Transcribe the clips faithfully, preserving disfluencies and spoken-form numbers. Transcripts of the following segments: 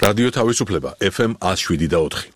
რადიო თავისუფლება ეფ ემ one oh seven და four.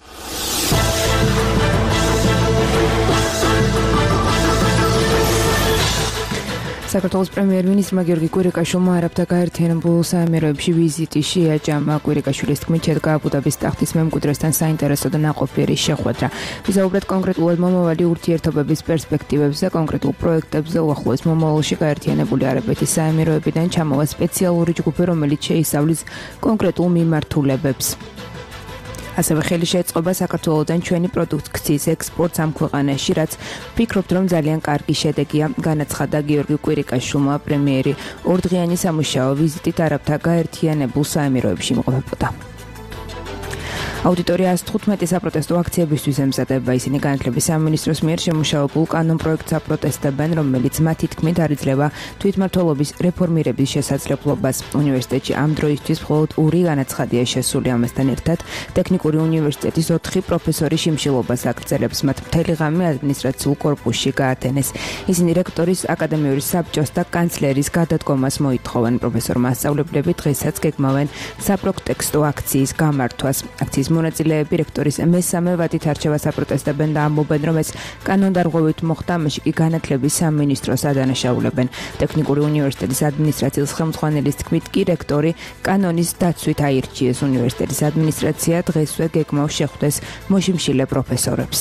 საქართველოს პრემიერ-მინისტრმა გიორგი კვირიკაშვილმა არაბთა გაერთიანებულ საამიროებში ვიზიტი შეაჯამა. კვირიკაშვილის თქმით, შედგა აბუ-დაბის ტახტის მემკვიდრესთან საინტერესო და ნაყოფიერი შეხვედრა. ვიზაუბრეთ კონკრეტულად მომავალი ურთიერთობების პერსპექტივებზე, კონკრეტულ პროექტებზე, უახლოეს მომავალში გაერთიანებული არაბეთის საამიროებიდან ჩამოვა სპეციალური ჯგუფი, რომელიც შეისწავლის კონკრეტულ მიმართულებებს. ასევე ხელი შეეწყობა საქართველოდან ჩვენი პროდუქციის ექსპორტს ამ ქვეყანაში, რაც ვფიქრობთ, რომ ძალიან კარგი შედეგია, განაცხადა გიორგი კვირიკაშვილმა. პრემიერი ორდღიანი სამუშაო ვიზიტით არაბთა გაერთიანებულ საამიროებში იმყოფებოდა. აუდიტორია one hundred fifteen საპროტესტო აქციებისთვის ემზადება. ისინი განათლების სამინისტროს მიერ შემუშავებულ კანონ პროექტს აპროტესტებენ, რომელიც მათი თქმით არ იძლევა თვითმმართველობის რეფორმირების შესაძლებლობას. უნივერსიტეტში ამ დროისთვის მხოლოდ ორი განაცხადია შესული. ამასთან ერთად ტექნიკური უნივერსიტეტის ოთხი პროფესორი შიმშილობას აგრძელებს. მათ მთელი ღამე ადმინისტრაციულ კორპუსში გაათენეს. ისინი რექტორის, აკადემიური საბჭოს და კანცლერის გადადგომას მოითხოვენ. პროფესორ მასწავლებლები დღესაც გეგმავენ საპროტესტო აქციის გამართვას. აქციის მონაწილეები რექტორის მესამე ვადით არჩევას აპროტესტებენ და ამბობენ, რომ ეს კანონდარღვევით მოხდა, ამაში კი განათლების სამინისტროს ადანაშაულებენ. ტექნიკური უნივერსიტეტის ადმინისტრაციის ხელმძღვანელის თქმით, კი რექტორი კანონის დაცვით აირჩიეს. უნივერსიტეტის ადმინისტრაცია დღესვე გეგმავს შეხვდეს მოშიმშილე პროფესორებს.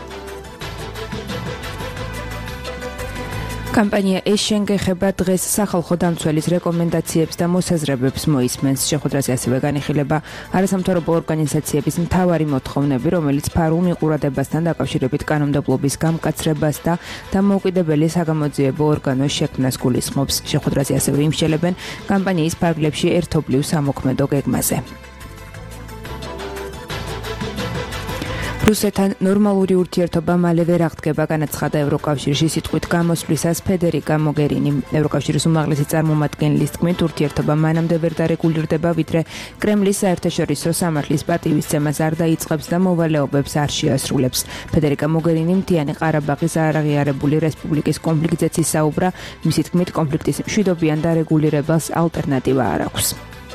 კამპანია ეშენგ ეხება დღეს სახალხო დამცველის რეკომენდაციებს და მოსაზრებებს მოისმენს. შეხვედრაზე ასევე განიხილება არასამთავრობო ორგანიზაციების მთავარი მოთხოვნები, რომელიც ფარულ მიყურადებასთან დაკავშირებით კანონმდებლობის გამკაცრებას და დამოუკიდებელი საგამოძიებო ორგანოს შექმნას გულისხმობს. შეხვედრაზე ასევე იმსჯელებენ კამპანიის ფარგლებში ერთობლივ სამოქმედო გეგმაზე. რუსეთთან ნორმალური ურთიერთობა მალევე რა ხდება, განაცხადა ევროკავშირში სიტყვით გამოსვლისას ფედერიკა მოგერინი. ევროკავშირის უმაღლესი წარმომადგენლის თქმით, ურთიერთობა მანამდე ვერ დარეგულირდება, ვიდრე კრემლის საერთაშორისო სამართლის პატივისცემას არ დაიწყებს და მოვალეობებს არ შეასრულებს. ფედერიკა მოგერინი მთიანი ყარაბაღის არაღიარებული რესპუბლიკის კონფლიქტზეც ისაუბრა. მისი თქმით, კონფლიქტის მშვიდობიან დარეგულირებას ალტერნატივა არ აქვს.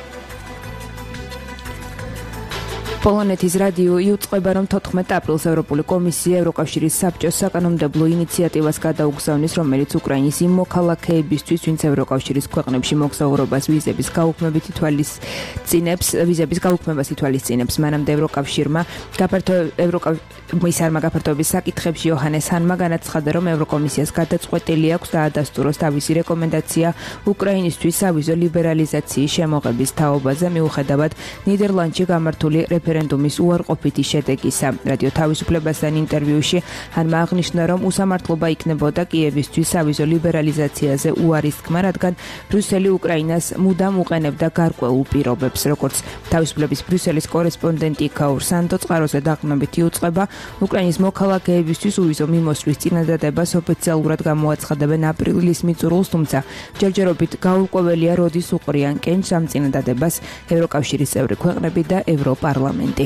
პოლონეთის რადიო იუწყება, რომ თოთხმეტ აპრილს ევროპული კომისია ევროკავშირის საბჭოს საკანონმდებლო ინიციატივას გადაუგზავნის, რომელიც უკრაინის იმ მოქალაქეებისთვის, ვინც ევროკავშირის ქვეყნებში მოგზაურობას ვიზების გაუქმებით ითვალისწინებს, ვიზების გაუქმებას ითვალისწინებს. მანამდე ევროკავშირმა მისარმა გაფართოების საკითხებში იოჰანეს ჰანმა განაცხადა, რომ ევროკომისიას გადაწყვეტილი აქვს დაადასტუროს თავისი რეკომენდაცია უკრაინისთვის სავიზო ლიბერალიზაციის შემოღების თაობაზე, მიუხედავად ნიდერლანდში გამართული რეფერენდუმის უარყოფითი შედეგისა. რადიო თავისუფლებასთან ინტერვიუში ჰანმა აღნიშნა, რომ უსამართლობა იქნებოდა კიევისთვის სავიზო ლიბერალიზაციაზე უარის თქმა, რადგან ბრიუსელი უკრაინას მუდამ უყენებდა გარკვეულ პირობებს. როგორც თავისუფლების ბრიუსელის კორესპონდენტი კაურ სანდო წყაროზე დაყრდნობით იუწყება, უკრაინის მოქალაქეებისთვის უვიზო მიმოსვლის წინადადებას ოფიციალურად გამოაცხადებენ აპრილის მიწურულს, თუმცა ჯერჯერობით გაურკვეველია, როდის უყრიან კენჭს ამ წინადადებას ევროკავშირის წევრი ქვეყნები და ევროპარლამენტი.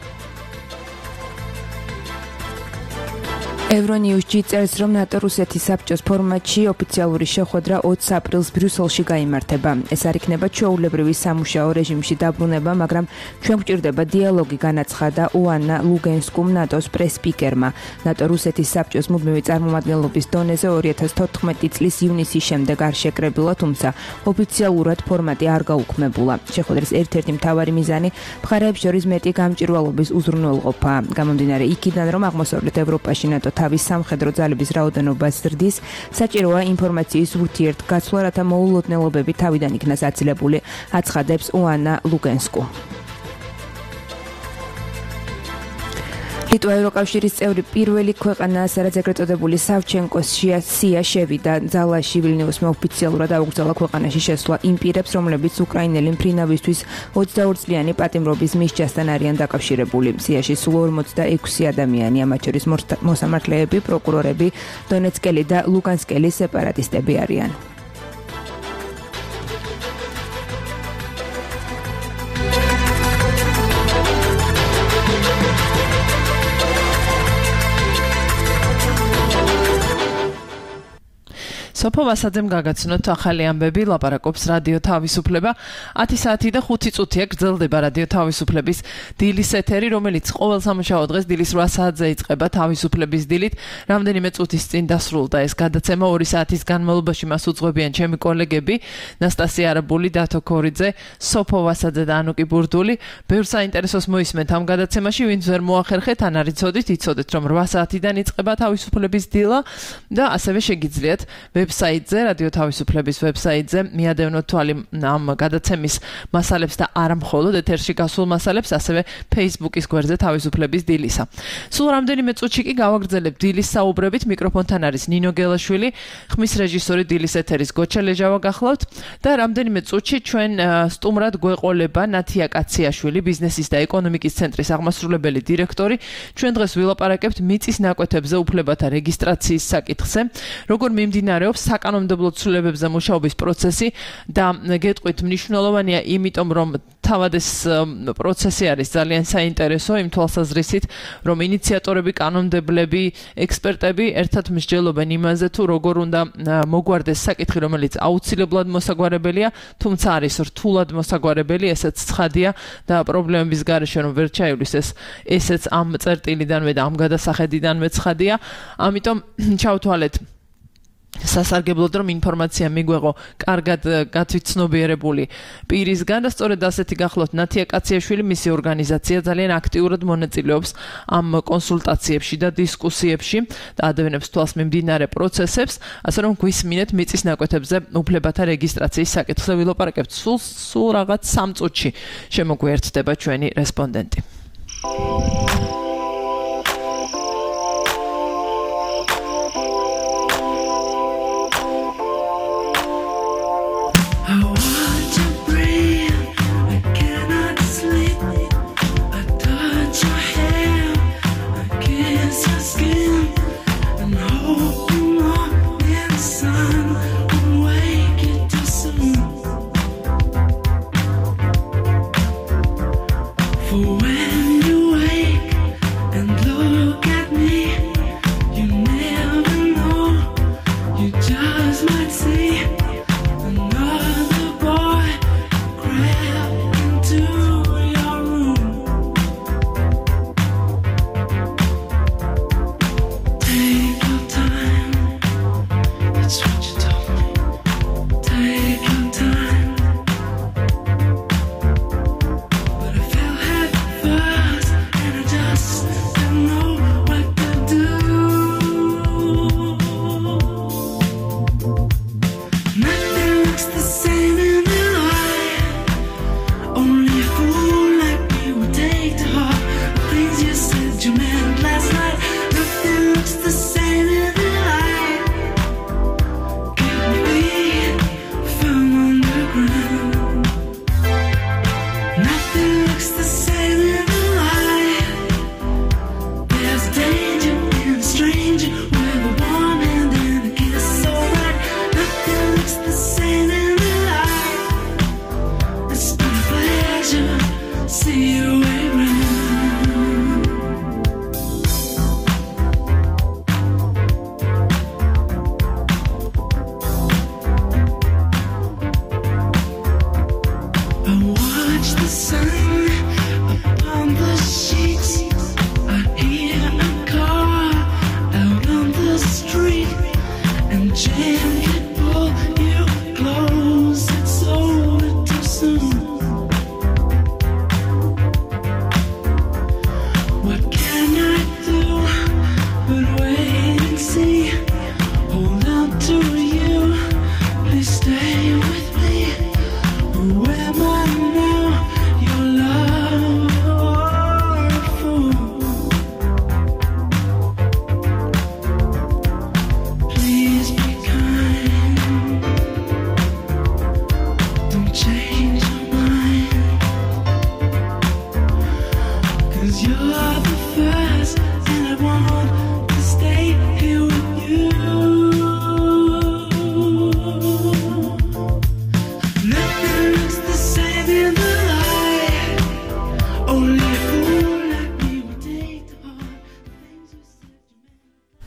ევრონიუსში წერს, რომ ნატო რუსეთის საბჭოს ფორმატში ოფიციალური შეხვედრა ოცი აპრილს ბრიუსელში გაიმართება. ეს არ იქნება ჩვეულებრივი სამუშაო რეჟიმში დაბრუნება, მაგრამ ჩვენ გვჭირდება დიალოგი, განაცხადა ოანა ლუგენსკუმ ნატოს პრეს-სპიკერმა. ნატო რუსეთის საბჭოს მუდმივი წარმომადგენლობის დონეზე ორი ათას თოთხმეტი წლის ივნისის შემდეგ არ შეკრებილა, თუმცა ოფიციალურად ფორმატი არ გაუქმებულა. შეხვედრის ერთ-ერთი მთავარი მიზანი მხარეებს შორის მეტი გამჭვირვალობის უზრუნველყოფა. გამომდინარე იქიდან, რომ აღმოსავლეთ ევროპაში ნატო თავის სამხედრო ძალების რაოდენობას ზრდის, საჭიროა ინფორმაციის ურთიერთგაცვლა, რათა მოულოდნელობები თავიდან იქნას აცილებული, აცხადებს ოანა ლუგენსკუ. ლიტვა ევროკავშირის წევრი პირველი ქვეყანაა, სადაც ეგრეთ წოდებული სავჩენკოს სია შევიდა. ძალაში ვილნიუსმა ოფიციალურად აუგზავნა ქვეყანაში შესვლა იმ პირებს, რომლებიც უკრაინელი მფრინავისთვის ოცდაორ წლიანი პატიმრობის მისჯასთან არიან დაკავშირებული. სიაში სულ ორმოცდაექვსი ადამიანი, ამათ შორის მოსამართლეები, პროკურორები, დონეცკელი და ლუგანსკელი სეპარატისტები არიან. სოფო ვასაძემ გაგაცნოთ ახალი ამბები, ლაპარაკობს რადიო თავისუფლება. ათი საათი და ხუთი წუთია გრძელდება რადიო თავისუფლების დილის ეთერი, რომელიც ყოველ სამუშაო დღეს დილის რვა საათზე იწყება თავისუფლების დილით. რამდენიმე წუთის წინ დასრულდა ეს გადაცემა, ორი საათის განმავლობაში მას უძღვებიან ჩემი კოლეგები ნასტასია არაბული, დათო ქორიძე, სოფო ვასაძე და ანუკი ბურდული. ბევრ საინტერესოს მოისმენთ ამ გადაცემაში, ვინც ვერ მოახერხეთ, ან არ იცოდით, იცოდეთ, რომ რვა საათიდან იწყება თავისუფლების დილა და ასევე შეგიძლიათ ვებსაიტზე, რადიო თავისუფლების ვებსაიტზე მიადევნოთ თვალი ამ გადაცემის მასალებს და არა მხოლოდ ეთერში გასულ მასალებს, ასევე Facebook-ის გვერდზე თავისუფლების დილისა. სულ რამდენიმე წუთში კი გავაგრძელებ დილის საუბრებით, მიკროფონთან არის ნინო გელაშვილი, ხმის რეჟისორი დილის ეთერის გოჩა ლეჟავა გახლავთ და რამდენიმე წუთში ჩვენ სტუმრად გვეყოლება ნათია კაციაშვილი, ბიზნესის და ეკონომიკის ცენტრის აღმასრულებელი დირექტორი. ჩვენ დღეს ვილაპარაკებთ მიწის ნაკვეთებზე უფლებათა რეგისტრაციის საკითხზე, როგორ მიმდინარეობს საკანონმდებლო ცვლილებებზე მუშაობის პროცესი და გეტყვით მნიშვნელოვანია, იმიტომ რომ თავად ეს პროცესი არის ძალიან საინტერესო იმ თვალსაზრისით, რომ ინიციატორები, კანონმდებლები, ექსპერტები ერთად მსჯელობენ იმაზე, თუ როგორ უნდა მოგვარდეს საკითხი, რომელიც აუცილებლად მოსაგვარებელია, თუმცა არის რთულად მოსაგვარებელი, ესეც ცხადია და პრობლემების გარეშე რომ ვერ ჩაივლის ეს ესეც ამ წერტილიდანვე და ამ გადასახედიდანვე ცხადია. ამიტომ ჩავთვალეთ სასარგებლოდ რომ ინფორმაცია მიგვეღო კარგად გათვითცნობიერებული პირისგან და სწორედ ასეთი გახლავთ ნათია კაციაშვილი, მისი ორგანიზაცია ძალიან აქტიურად მონაწილეობს ამ კონსულტაციებში და დისკუსიებში და ადევნებს თვალს მიმდინარე პროცესებს, ასე რომ გვისმინეთ მიწის ნაკვეთებზე უფლებათა რეგისტრაციის საკითხზე ვილაპარაკებთ. სულ სულ რაღაც სამ წუთში შემოგვიერთდება ჩვენი რესპონდენტი. For when you wake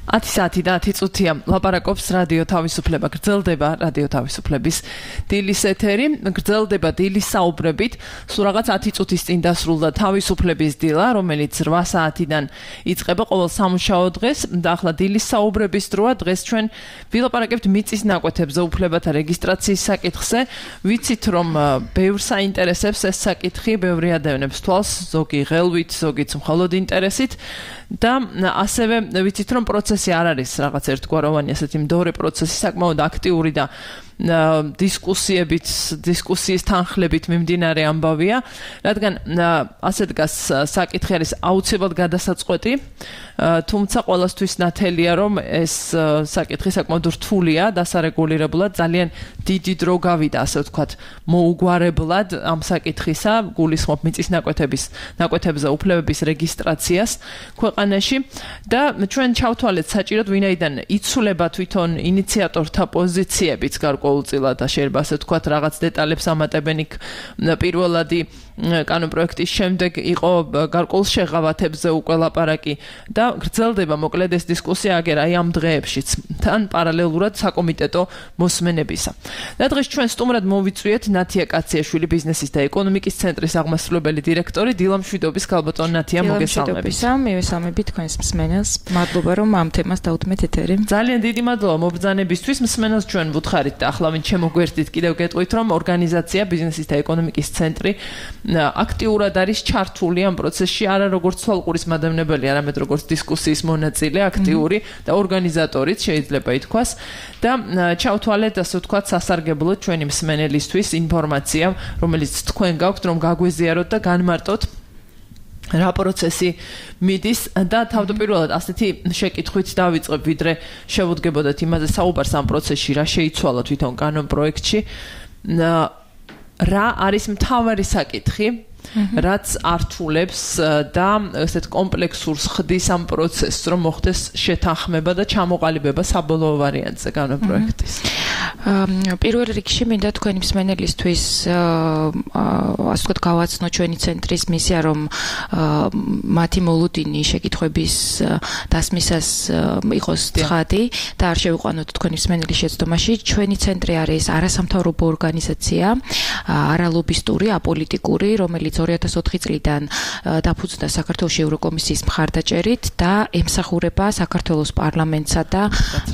ათი საათი და ათი წუთია ლაპარაკობს რადიო თავისუფლება. გრძელდება რადიო თავისუფლების დილის ეთერი, გრძელდება დილის საუბრებით. სულ რაღაც ათი წუთის წინ დასრულდა თავისუფლების დილა, რომელიც რვა საათიდან იწყება ყოველ სამუშაო დღეს და ახლა დილის საუბრების დროა. დღეს ჩვენ ვილაპარაკებთ მიწის ნაკვეთებზე უფლებათა რეგისტრაციის საკითხზე. ვიცით რომ ბევრს აინტერესებს ეს საკითხი, ბევრი ადევნებს თვალს, ზოგი ღელვით, ზოგიც მხოლოდ ინტერესით და ასევე ვიცით რომ პროცესი არ არის რაღაც ერთგვაროვანი, ასეთი მდორე პროცესი, საკმაოდ აქტიური და დისკუსიებით, დისკუსიის თანხლებით მიმდინარე ამბავია, რადგან ასე დგას საკითხი არის აუცილებლად გადასაწყვეტი, თუმცა ყველასთვის ნათელია რომ ეს საკითხი საკმაოდ რთულია, დასარეგულირებულად ძალიან დიდი დრო გავიდა, ასე ვთქვათ, მოუგვარებლად ამ საკითხისა, გულისხმობ მიწის ნაკვეთების ნაკვეთებზე უფლებების რეგისტრაციას ქვეყანაში და ჩვენ ჩავთვალეთ საჭიროდ ვინაიდან იცვლება თვითონ ინიციატორთა პოზიციებიც გარკვეულწილად და შეიძლება ასე ვთქვათ რაღაც დეტალებს ამატებენ იქ პირველადი კანონპროექტის შემდეგ იყო გარკვეულ შეღავათებზე უკვე ლაპარაკი და გრძელდება მოკლედ ეს დისკუსია აგერ აი ამ დღეებშიც თან პარალელურად საკომიტეტო მოსმენებისა. და დღეს ჩვენ სტუმრად მოვიწვიეთ ნათია კაციაშვილი, ბიზნესის და ეკონომიკის ცენტრის აღმასრულებელი დირექტორი. დილა მშვიდობის, ქალბატონ ნათია, მოგესალმებით. მივესალმებით თქვენს მსმენელს. მადლობა რომ ამ თემას დაუთმეთ ეთერი. ძალიან დიდი მადლობა მობრძანებისთვის. მსმენელს ჩვენ ვუთხარით და ახლა ვინ შემოგვერდით კიდევ გეტყვით რომ ორგანიზაცია ბიზნესის და ეკონომიკის ცენტრი აქტიურად არის ჩართული ამ პროცესში, არა როგორც თვალყურის მადევნებელი, არამედ როგორც დისკუსიის მონაწილე, აქტიური და ორგანიზატორიც შეიძლება ითქვას და ჩავთვალეთ ასე ვთქვათ სასარგებლოდ ჩვენი მსმენელისთვის ინფორმაცია, რომელიც თქვენ გაქვთ რომ გაგვეზიაროთ და განმარტოთ რა პროცესი მიდის და თავდაპირველად ასეთი შეკითხვით დავიწყებ, ვიდრე შევუდგებოდეთ იმაზე საუბარს ამ პროცესში, რა შეიცვალა თვითონ კანონპროექტში. რა არის მთავარი საკითხი, რაც ართულებს და ესეთ კომპლექსურს ხდის ამ პროცესს, რომ მოხდეს შეთანხმება და ჩამოყალიბება საბოლოო ვარიანტზე კანონპროექტის. პირველ რიგში მინდა თქვენი მსმენელისთვის ასე ვთქვათ გავაცნო ჩვენი ცენტრის მისია, რომ მათი მოლოდინი შეკითხვების დასმისას იყოს ცხადი და არ შევიყვანოთ თქვენი მსმენელის შეცდომაში. ჩვენი ცენტრი არის არასამთავრობო ორგანიზაცია, არალობისტური, აპოლიტიკური, რომელიც ორი ათას ოთხი წლიდან დაფუძნდა საქართველოს ევროკომისიის მხარდაჭერით და ემსახურება საქართველოს პარლამენტსა და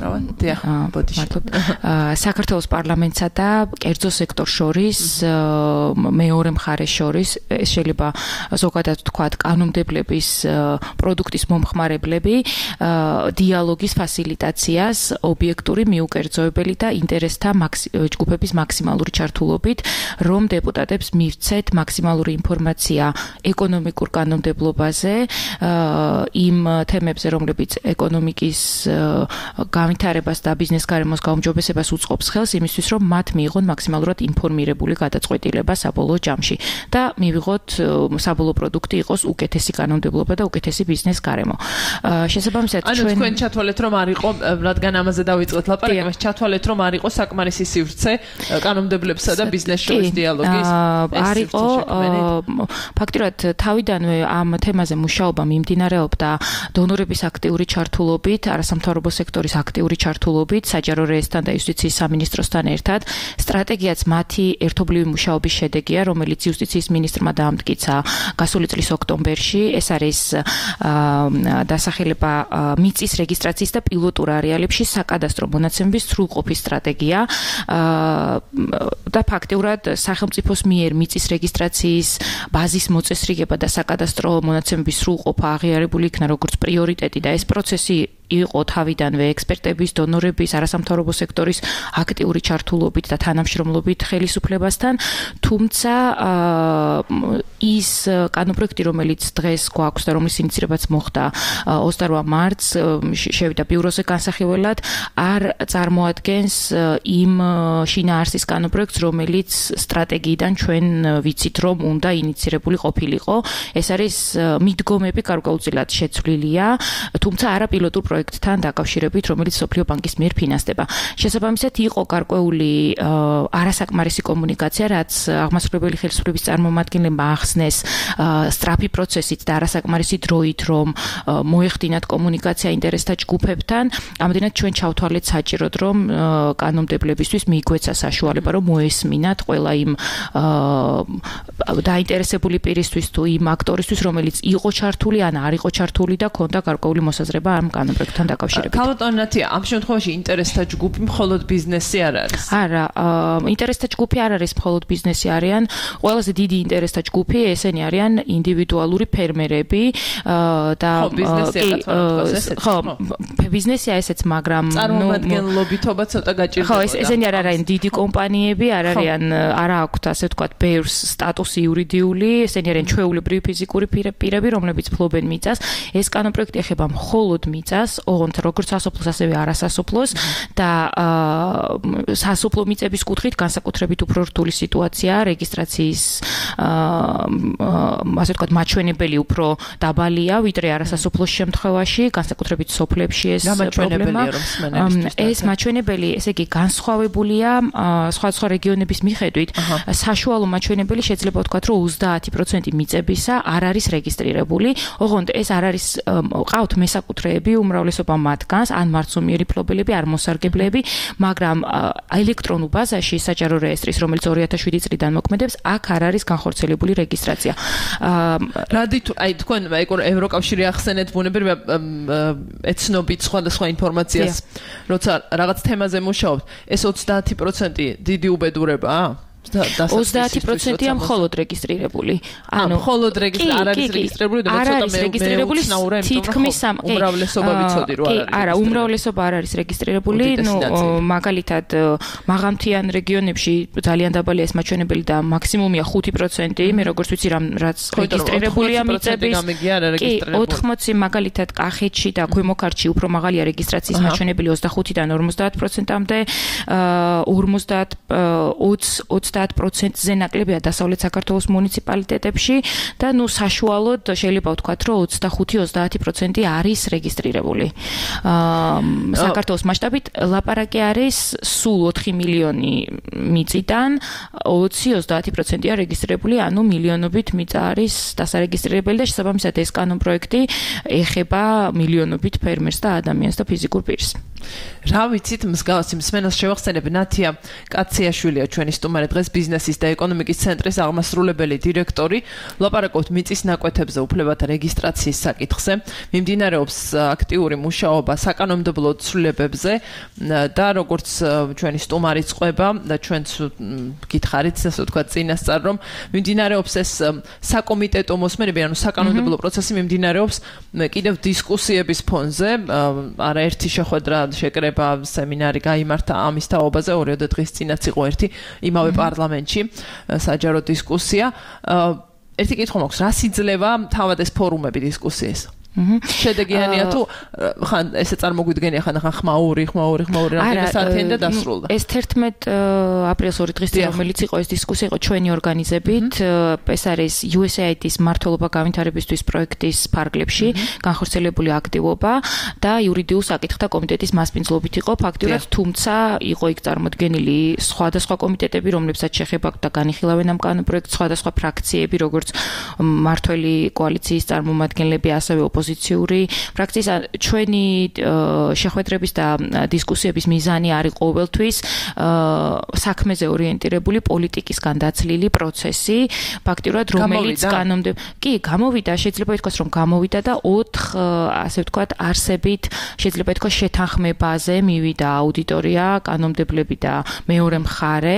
საქართველოს პარლამენტსა და კერძო სექტორს შორის, მეორე მხარეს შორის, ეს შეიძლება ზოგადად ვთქვათ კანონმდებლობის პროდუქტის მომხმარებლები, დიალოგის ფასილიტაციას, ობიექტური, მიუკერძოებელი და ინტერესთა ჯგუფების მაქსიმალური ჩართულობით, რომ დეპუტატებს მივცეთ მაქსიმალური ინფორმაცია ეკონომიკურ კანონმდებლობაზე, იმ თემებზე, რომლებიც ეკონომიკის განვითარებას და ბიზნეს გარემოს გაუმჯობესებას უწყობს ხელს, იმისთვის, რომ მათ მიიღონ მაქსიმალურად ინფორმირებული გადაწყვეტილება საბოლოო ჯამში და მივიღოთ საბოლოო პროდუქტი იყოს უკეთესი კანონმდებლობა და უკეთესი ბიზნეს გარემო. შესაბამისად, ჩვენ ანუ თქვენ ჩათვალეთ, რომ არ იყო, რადგან ამაზე დავიწყეთ ლაპარაკი, ჩათვალეთ, რომ არ იყო საკმარისი სივრცე კანონმდებლებსა და ბიზნეს შორის დიალოგის. არ იყო ფაქტიურად თავიდანვე ამ თემაზე მუშაობა მიმდინარეობდა დონორების აქტიური ჩართულობით, არასამთავრობო სექტორის აქტიური ჩართულობით, საჯარო რეესთან და იუსტიციის სამინისტროსთან ერთად. სტრატეგიაც მათი ერთობლივი მუშაობის შედეგია, რომელიც იუსტიციის მინისტრმა დაამტკიცა გასული წლის ოქტომბერში. ეს არის დასახელება მიწის რეგისტრაციის და პილოტურ არეალებში საკადასტრო მონაცემების სრულყოფის სტრატეგია და ფაქტიურად სახელმწიფოს მიერ მიწის რეგისტრაციის ბაზის მოწესრიგება და საკადასტრო მონაცემების სრულყოფა აღიარებული იქნა როგორც პრიორიტეტი და ეს პროცესი იყო თავიდანვე ექსპერტების, დონორების, არასამთავრობო სექტორის აქტიური ჩართულობით და თანამშრომლობით ხელისუფლებასთან, თუმცა ის კანონპროექტი, რომელიც დღეს გვაქვს და რომლის ინიცირებაც მოხდა ოცდარვა მარტს, შევიდა ბიუროზე განსახილველად, არ წარმოადგენს იმ შინაარსის კანონპროექტს, რომელიც სტრატეგიიდან ჩვენ ვიცით, რომ უნდა ინიცირებული ყოფილიყო. ეს არის მიდგომები გარკვეულწილად შეცვლილია, თუმცა არა პილოტურ კანონპროექტთან დაკავშირებით, რომელიც სოფლიო ბანკის მიერ ფინანსდება. შესაბამისად, იყო გარკვეული არასაკმარისი კომუნიკაცია, რაც აღმასრულებელი ხელისუფლების წარმომადგენლებმა ახსნეს სწრაფი პროცესით და არასაკმარისი დროით, რომ მოეხდინათ კომუნიკაცია ინტერესთა ჯგუფებთან. ამდენად ჩვენ ჩავთვალეთ საჭიროდ, რომ კანონმდებლებისთვის მიგვეცა საშუალება, რომ მოესმინათ ყველა იმ დაინტერესებული პირისთვის თუ იმ აქტორისთვის, რომელიც იყო ჩართული ან არ იყო ჩართული და ქონდა გარკვეული მოსაზრება ამ კანონპროექტთან დაკავშირებით. ქალბატონო ნათია, ამ შემთხვევაში ინტერესთა ჯგუფი მხოლოდ ბიზნესი არ არის. არა, ინტერესთა ჯგუფი არ არის მხოლოდ ბიზნესი არიან. ყველაზე დიდი ინტერესთა ჯგუფი ესენი არიან ინდივიდუალური ფერმერები და ხო, ბიზნესია ესეც, მაგრამ წარმომადგენლობითობა ცოტა გაჭირდება. ხო, ესენი არ არიან დიდი კომპანიები, არ არიან, არა აქვთ ასე ვთქვათ, ბევრს სტატუსი იურიდიული, ესენი არიან ჩვეულებრივი ფიზიკური პირები, რომლებიც ფლობენ მიწას. ეს კანონპროექტი ეხება მხოლოდ მიწას, ოღონდ როგორც სასოფლოს, ასევე არასასოფლოს და სასოფლო მიწების კუთხით განსაკუთრებით უფრო რთული სიტუაცია, რეგისტრაციის ასე ვთქვათ, მაჩვენებელი უფრო დაბალია, ვიდრე არასასოფლოს შემთხვევაში, განსაკუთრებით სოფლებში ეს პრობლემა. ეს მაჩვენებელი, ესე იგი, განსხვავებულია სხვადასხვა რეგიონების მიხედვით. საშუალო მაჩვენებელი შეიძლება ვთქვათ, რომ ოცდაათი პროცენტი მიწებისა არ არის რეგისტრირებული, ოღონდ ეს არ არის ყავთ მესაკუთრეები, უმრავლესობა მათგანს, ან მარცვლიერი ფლობელები, არ მოსარგებლეები, მაგრამ ელექტრონულ ბაზაში საჯარო რეესტრის, რომელიც ორი ათას შვიდი წლიდან მოქმედებს, აქ არ არის განხორციელებული რეგისტრაცია. რადი თუ აი თქვენ ევროკავშირი ახსენეთ ბუნებრივია ეცნობით სხვადასხვა ინფორმაციას, როცა რაღაც თემაზე მუშაობთ, ეს ოცდაათი პროცენტი დიდი უბედურებაა? ოცდაათი პროცენტია მხოლოდ რეგისტრირებული. ანუ მხოლოდ არ არის რეგისტრირებული და ცოტა მეუცნაურა, თითქმის უმრავლესობა ვიცოდი რომ არ არის. არა, უმრავლესობა არ არის რეგისტრირებული. ნუ მაგალითად მაღალმთიან რეგიონებში ძალიან დაბალია ეს მაჩვენებელი და მაქსიმუმია ხუთი პროცენტი, მე როგორც ვიცი რაც რეგისტრირებულია მიწების. კი, ოთხმოცი მაგალითად კახეთში და ქვემო ქართლში უფრო მაღალია რეგისტრაციის მაჩვენებელი ოცდახუთიდან ორმოცდაათ პროცენტამდე, ორმოცდაათ ოცდაათ პროცენტზე ნაკლებია დასავლეთ საქართველოს მუნიციპალიტეტებში და ნუ საშუალოდ შეიძლება ვთქვათ, რომ ოცდახუთი ოცდაათი პროცენტი არის რეგისტრირებული. საქართველოს მასშტაბით ლაპარაკი არის სულ ოთხი მილიონი მიწიდან ოცი ოცდაათი პროცენტია რეგისტრირებული, ანუ მილიონობით მიწა არის დასარეგისტრირებელი და შესაბამისად ეს კანონპროექტი ეხება მილიონობით ფერმერს და ადამიანს და ფიზიკურ პირს. რა ვიცით, მსგავსი მსმენელს შევახსენებ, ნათია კაციაშვილია ჩვენი სტუმარი დღეს ბიზნესის და ეკონომიკის ცენტრის აღმასრულებელი დირექტორი. ლაპარაკობთ მიწის ნაკვეთებზე უფლებათა რეგისტრაციის საკითხზე. მიმდინარეობს აქტიური მუშაობა საკანონმდებლო ცვლილებებზე და როგორც ჩვენი სტუმარი წყვება და ჩვენც გითხარით, ასე ვთქვათ, წინასწარ, რომ მიმდინარეობს ეს საკომიტეტო მოსმენები, ანუ საკანონმდებლო პროცესი მიმდინარეობს კიდევ დისკუსიების ფონზე. არაერთი შეხვედრა, შეკრება, სემინარი გაიმართა ამის თაობაზე, ორიოდე დღის წინაც იყო ერთი იმავე პარლამენტში საჯარო დისკუსია. ერთი კითხვა მაქვს, რას იძლევა თავად ეს ფორუმები დისკუსიის? შედეგიანია თუ ხან ესე წარმოგვიდგენია ხან ხან ხმაური ხმაური ხმაური რამდენი საათიდან და დასრულდა. ეს თერთმეტ აპრილს ორი დღის წინ რომელიც იყო ეს დისკუსია იყო ჩვენი ორგანიზებით. ეს არის იუ ეს ეი აი-ის მმართველობა განვითარებისთვის პროექტის ფარგლებში განხორციელებული აქტივობა და იურიდიულ საკითხთა კომიტეტის მასპინძლობით იყო ფაქტურად, თუმცა იყო იქ წარმოდგენილი სხვადასხვა კომიტეტები, რომლებსაც შეხება და განიხილავენ ამ კანონპროექტს, სხვადასხვა ფრაქციები, როგორც მმართველი კოალიციის წარმომადგენლები, ასევე ოპოზიციური ფრაქციის. ჩვენი შეხვედრების და დისკუსიების მიზანი არის ყოველთვის საქმეზე ორიენტირებული პოლიტიკისგან დაცლილი პროცესი, ფაქტურად რომელიც კანონმდებ კი გამოვიდა, შეიძლება ითქვას, რომ გამოვიდა და ოთხ ასე ვთქვათ არსებით შეიძლება ითქვას შეთანხმებაზე მივიდა აუდიტორია, კანონმდებლები და მეორე მხარე,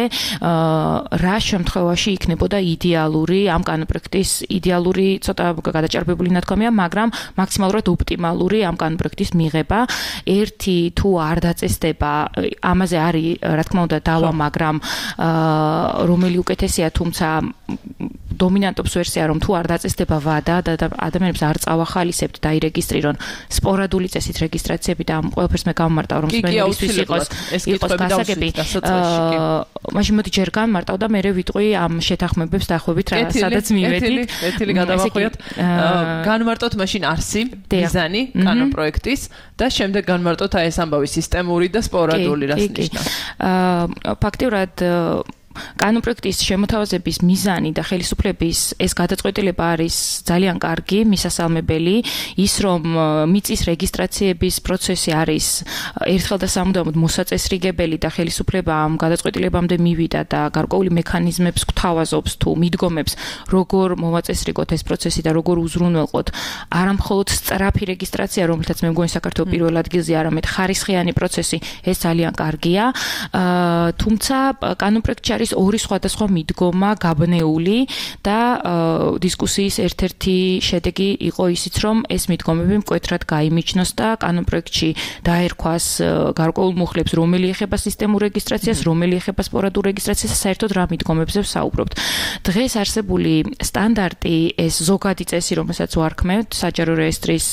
რა შემთხვევაში იქნებოდა იდეალური ამ კანონპროექტის იდეალური ცოტა გადაჭარბებული ნათქვამია, მაგრამ მაქსიმალურად ოპტიმალური ამ კანონპროექტის მიღება. ერთი თუ არ დაწესდება, ამაზე არის რა თქმა უნდა დავა, მაგრამ რომელი უკეთესია, თუმცა დომინანტობს ვერსია, რომ თუ არ დაწესდება ვადა და ადამიანებს არ წავახალისებთ დაირეგისტრირონ სპორადული წესით რეგისტრაციები და ამ ყველაფერს მე გამომარტავ, რომ მსმენელისთვის იყოს იყოს გასაგები. მაშინ მოდი ჯერ გამარტავ და მე ვიტყვი ამ შეთანხმებებს დაახლოებით რა სადაც მივედით. ერთილი გადავახვიოთ. განმარტოთ მაშინ არსი, მიზანი, კანონპროექტის და შემდეგ განმარტოთ აი ეს ამბავი სისტემური და სპორადული რას ნიშნავს. აა ფაქტიურად კანონპროექტის შემოთავაზების მიზანი და ხელისუფლების ეს გადაწყვეტილება არის ძალიან კარგი, მისასალმებელი, ის რომ მიწის რეგისტრაციების პროცესი არის ერთხელ და სამუდამოდ მოსაწესრიგებელი და ხელისუფლება ამ გადაწყვეტილებამდე მივიდა და გარკვეული მექანიზმებს გვთავაზობს თუ მიდგომებს, როგორ მოვაწესრიგოთ ეს პროცესი და როგორ უზრუნველყოთ არა მხოლოდ სწრაფი რეგისტრაცია, რომელთაც მე მგონი საქართველოს პირველ ადგილზე, არამედ ხარისხიანი პროცესი, ეს ძალიან კარგია. თუმცა კანონპროექტში არის ორი სხვადასხვა მიდგომა გაბნეული და დისკუსიის ერთ-ერთი შედეგი იყო ისიც, რომ ეს მიდგომები მკვეთრად გაიმიჯნოს და კანონპროექტში დაერქვას გარკვეულ მუხლებს, რომელი ეხება სისტემურ რეგისტრაციას, რომელი ეხება სპორადულ რეგისტრაციას, საერთოდ რა მიდგომებზე ვსაუბრობთ. დღეს არსებული სტანდარტი, ეს ზოგადი წესი, რომელსაც ვარქმევთ, საჯარო რეესტრის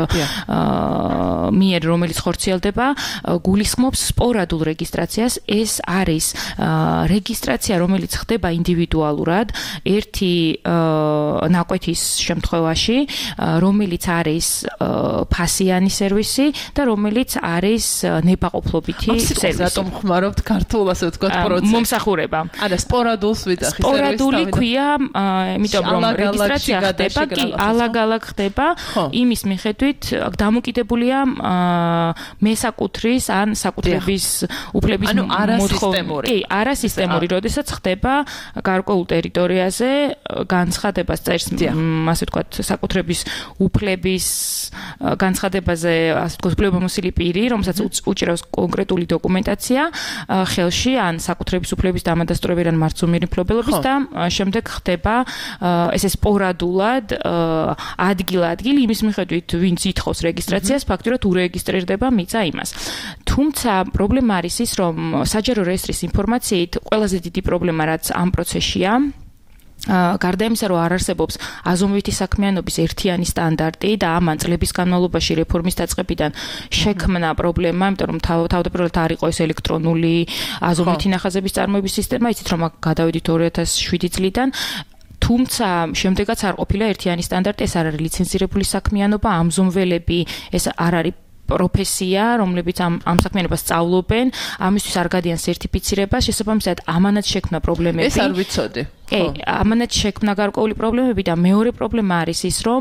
მიერ, რომელიც ხორციელდება, გულისხმობს სპორადულ რეგისტრაციას. ეს არის რეგისტრაცია, რომელიც ხდება ინდივიდუალურად, ერთი ნაკვეთის შემთხვევაში, რომელიც არის ფასიანი სერვისი და რომელიც არის ნებაყოფლობითი სერვისი. რატომ ხმარობთ ქართულ ასე ვთქვათ პროცესს? მომსახურება. არა, სპორადულს ვიძახი სერვისი. სპორადული ქვია, იმიტომ რომ რეგისტრაცია ხდება, კი, ალაგ-ალაგ ხდება, იმის მიხედვით დამოკიდებულია მესაკუთრის ან საკუთრების უფლების მოთხოვნით. კი, არა სისტემური, როდესაც ხდება გარკვეულ ტერიტორიაზე განცხადებას წერს, ასე ვთქვათ, საკუთრების უფლების განცხადებაზე, ასე ვთქვათ, უფლებამოსილი პირი, რომელსაც უჭირავს კონკრეტული დოკუმენტაცია ხელში, ან საკუთრების უფლების დამადასტურებელი ან მარცვლოვნი მფლობელობის და შემდეგ ხდება ესე სპორადულად ადგილ-ადგილ იმის მიხედვით, ვინც ითხოვს რეგისტრაციას, ფაქტიურად ურეგისტრირდება მიწა იმას. თუმცა პრობლემა არის ის, რომ საჯარო რეესტრის ინფორმაციით ყველაზე დიდი პრობლემა რაც ამ პროცესშია, გარდა იმისა, რომ არ არსებობს აზომვითი საქმიანობის ერთიანი სტანდარტი და ამან წლების განმავლობაში რეფორმის დაწყებიდან შექმნა პრობლემა, იმიტომ რომ თავდაპირველად არ იყო ეს ელექტრონული აზომვითი ნახაზების წარმოების სისტემა, იცით რომ გადავედით ორი ათას შვიდი წლიდან. თუმცა შემდეგაც არ ყოფილა ერთიანი სტანდარტი, ეს არ არის ლიცენზირებული საქმიანობა, ამზომველები, ეს არ არის პროფესია, რომლებიც ამ ამ საქმიანობას სწავლობენ, ამისთვის არ გადიან სერტიფიცირებას, შესაბამისად ამანაც შექმნა პრობლემები. ეს არ ვიცოდი. კი, ამანაც შექმნა გარკვეული პრობლემები და მეორე პრობლემა არის ის, რომ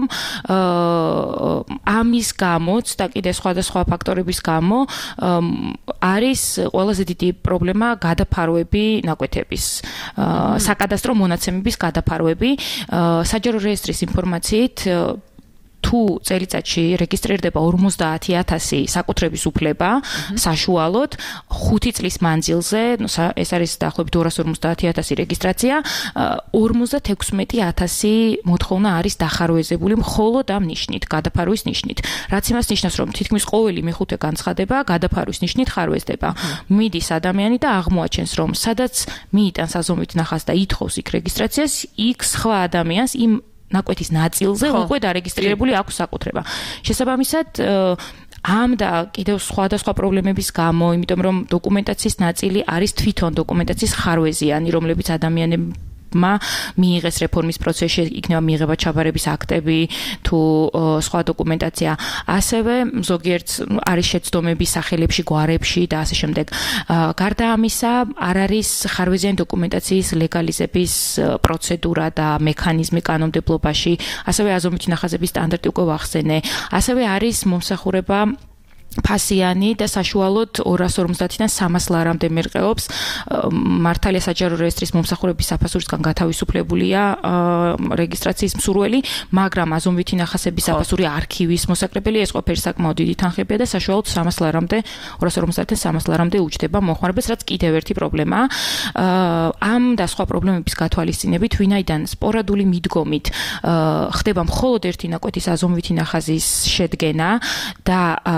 ამის გამოც და კიდე სხვადასხვა ფაქტორების გამო არის ყველაზე დიდი პრობლემა გადაფარვები ნაკვეთების, საკადასტრო მონაცემების გადაფარვები, საჯარო რეესტრის ინფორმაციით თუ წელიწადში რეგისტრირდება ორმოცდაათი ათასი საკუთრების უფლება საშუალოდ ხუთი წლის მანძილზე, ეს არის დაახლოებით ორას ორმოცდაათი ათასი რეგისტრაცია, ორმოცდათექვსმეტი ათასი მოთხოვნა არის დახარვეზებული მხოლოდ ამ ნიშნით, გადაფარვის ნიშნით. რაც იმას ნიშნავს, რომ თითქმის ყოველი მეხუთე განცხადება გადაფარვის ნიშნით ხარვეზდება. მიდის ადამიანი და აღმოაჩენს, რომ სადაც მიიტანს აზომვით ნახაზს და ითხოვს იქ რეგისტრაციას, იქ სხვა ადამიანს იმ ნაკვეთის ნაწილზე უკვე დარეგისტრირებული აქვს საკუთრება. შესაბამისად, ამ და კიდევ სხვადასხვა პრობლემების გამო, იმიტომ რომ დოკუმენტაციის ნაწილი არის თვითონ დოკუმენტაციის ხარვეზიანი, რომლებიც ადამიანებს მიიღეს რეფორმის პროცესში, იქნება მიიღება ჩაბარების აქტები თუ სხვა დოკუმენტაცია. ასევე ზოგიერთ არის შეცდომები სახელებში, გვარებში და ასე შემდეგ. გარდა ამისა, არ არის ხარვეზიანი დოკუმენტაციის ლეგალიზების პროცედურა და მექანიზმი კანონმდებლობაში, ასევე აზომვითი ნახაზების სტანდარტი უკვე ვახსენე. ასევე არის მომსახურება ფასიანი და საშუალოდ ორას ორმოცდაათიდან სამას ლარამდე მერყეობს. მართალია საჯარო რეესტრის მომსახურების საფასურისგან გათავისუფლებულია რეგისტრაციის მსურველი, მაგრამ აზომვითი ნახაზების საფასური არქივის მოსაკრებელი ეს ყოფილი საკმაოდ დიდი თანხებია და საშუალოდ სამას ლარამდე, ორას ორმოცდაათიდან სამას ლარამდე უჯდება მოხმარებას, რაც კიდევ ერთი პრობლემაა. ამ და სხვა პრობლემების გათვალისწინებით, ვინაიდან სპორადული მიდგომით ხდება მხოლოდ ერთი ნაკვეთის აზომვითი ნახაზის შედგენა და პასუხი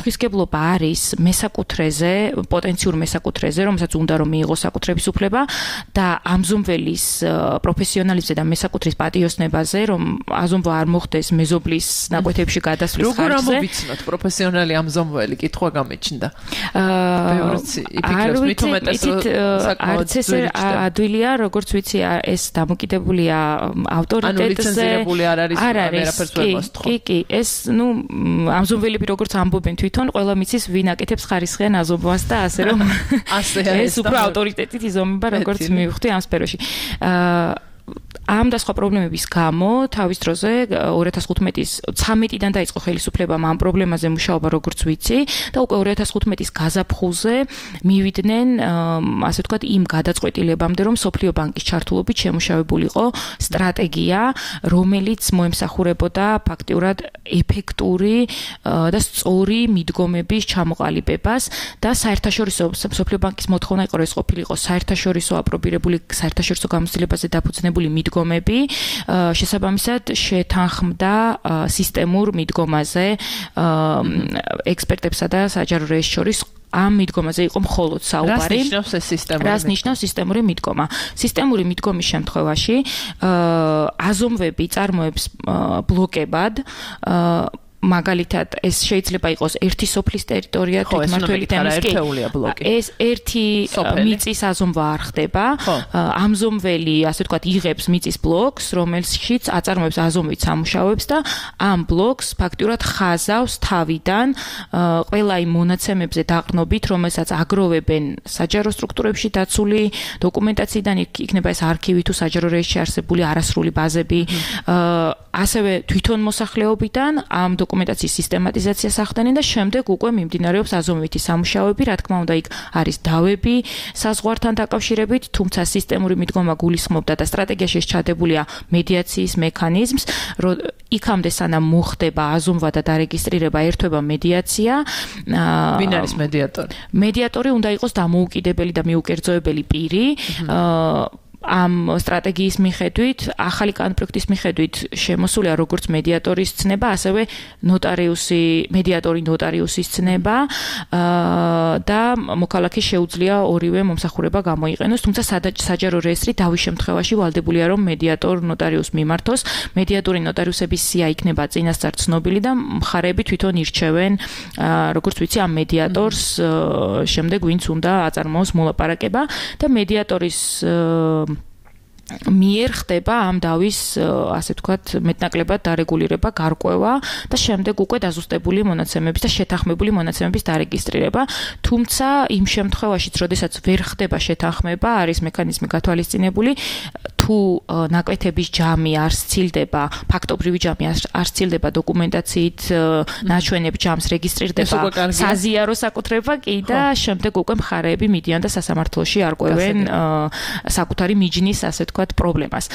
პასუხისგებლობა არის მესაკუთრეზე, პოტენციურ მესაკუთრეზე, რომელსაც უნდა რომ მიიღოს საკუთრების უფლება და ამზომველის პროფესიონალიზმზე და მესაკუთრის პატიოსნებაზე, რომ აზომვა არ მოხდეს მეზობლის ნაკვეთებში გადასვლის ხარჯზე. როგორ ამოვიცნოთ პროფესიონალი ამზომველი კითხვა გამეჩნდა. ბევრიც იფიქრებს მით უმეტეს რომ საკმაოდ ძვირი ადვილია, როგორც ვიცი, ეს დამოკიდებულია ავტორიტეტზე. ანუ ლიცენზირებული არ არის, ვერაფერს ვერ მოსთხოვ. კი, კი, ეს, ну, ამზომველები როგორც ამბობენ თვითონ, ყველა მიცის ვინ აკეთებს ხარისხიან აზომვას და ასე რომ ასე ეს უფრო ავტორიტეტით იზომება, როგორც მივხვდი ამ სფეროში. აა ამ და სხვა პრობლემების გამო თავის დროზე ორი ათას ხუთმეტის ცამეტიდან დაიწყო ხელისუფლებამ ამ პრობლემაზე მუშაობა, როგორც ვიცი, და უკვე ორი ათას ხუთმეტის გაზაფხულზე მივიდნენ, ასე ვთქვათ, იმ გადაწყვეტილებამდე, რომ სოფლიო ბანკის ჩართულობით შემუშავებულიყო სტრატეგია, რომელიც მოემსახურებოდა ფაქტიურად ეფექტური და სწორი მიდგომების ჩამოყალიბებას და საერთაშორისო სოფლიო ბანკის მოთხოვნა იყო, რომ ეს ყოფილიყო საერთაშორისო აპრობირებული საერთაშორისო გამოცდილებაზე დაფუძნებული მიდგომები, შესაბამისად შეთანხმდა სისტემურ მიდგომაზე ექსპერტებსა და საჯარო რეესს შორის. ამ მიდგომაზე იყო მხოლოდ საუბარი. რას ნიშნავს ეს სისტემური? რას ნიშნავს სისტემური მიდგომა? სისტემური მიდგომის შემთხვევაში აზომვები წარმოებს ბლოკებად, მაგალითად, ეს შეიძლება იყოს ერთი სოფლის ტერიტორია, თვითმმართველი თემის კი. ეს ერთი მიწის აზომვა არ ხდება. ამზომველი, ასე ვთქვათ, იღებს მიწის ბლოკს, რომელშიც აწარმოებს აზომვით სამუშაოებს და ამ ბლოკს ფაქტიურად ხაზავს თავიდან ყველა იმ მონაცემებზე დაყრდნობით, რომელსაც აგროვებენ საჯარო სტრუქტურებში დაცული დოკუმენტაციიდან, იქნება ეს არქივი თუ საჯარო რეესში არსებული არასრული ბაზები, ასევე თვითონ მოსახლეობიდან ამ დოკუმენტაციის სისტემატიზაციას ახდენენ და შემდეგ უკვე მიმდინარეობს აზომვითი სამუშაოები, რა თქმა უნდა, იქ არის დავები საზღვართან დაკავშირებით, თუმცა სისტემური მიდგომა გულისხმობდა და სტრატეგიაში ჩადებულია მედიაციის მექანიზმს, რომ იქამდე სანამ მოხდება აზომვა და დარეგისტრირება ერთვება მედიაცია. ვინ არის მედიატორი? მედიატორი უნდა იყოს დამოუკიდებელი და მიუკერძოებელი პირი. ამ სტრატეგიის მიხედვით, ახალი კანონპროექტის მიხედვით შემოსულია როგორც მედიატორის ცნება, ასევე ნოტარიუსი, მედიატორი ნოტარიუსის ცნება და მოქალაქეს შეუძლია ორივე მომსახურება გამოიყენოს, თუმცა საჯარო რეესტრი დავის შემთხვევაში ვალდებულია, რომ მედიატორ ნოტარიუსს მიმართოს. მედიატორი ნოტარიუსების სია იქნება წინასწარ ცნობილი და მხარეები თვითონ ირჩევენ, როგორც ვიცი, ამ მედიატორს შემდეგ ვინც უნდა აწარმოოს მოლაპარაკება და მედიატორის მიერ ხდება ამ დავის, ასე ვთქვათ, მეტნაკლებად დარეგულირება, გარკვევა და შემდეგ უკვე დაზუსტებული მონაცემების და შეთანხმებული მონაცემების დარეგისტრირება. თუმცა იმ შემთხვევაშიც, როდესაც ვერ ხდება შეთანხმება, არის მექანიზმი გათვალისწინებული, თუ ნაკვეთების ჯამი არ სცილდება, ფაქტობრივი ჯამი არ სცილდება დოკუმენტაციით, ნაჩვენებ ჯამს რეგისტრირდება საზიარო საკუთრება კი და შემდეგ უკვე მხარეები მიდიან და სასამართლოში არკვევენ საკუთარი მიჯნის, ასე ვთქვათ, პრობლემას.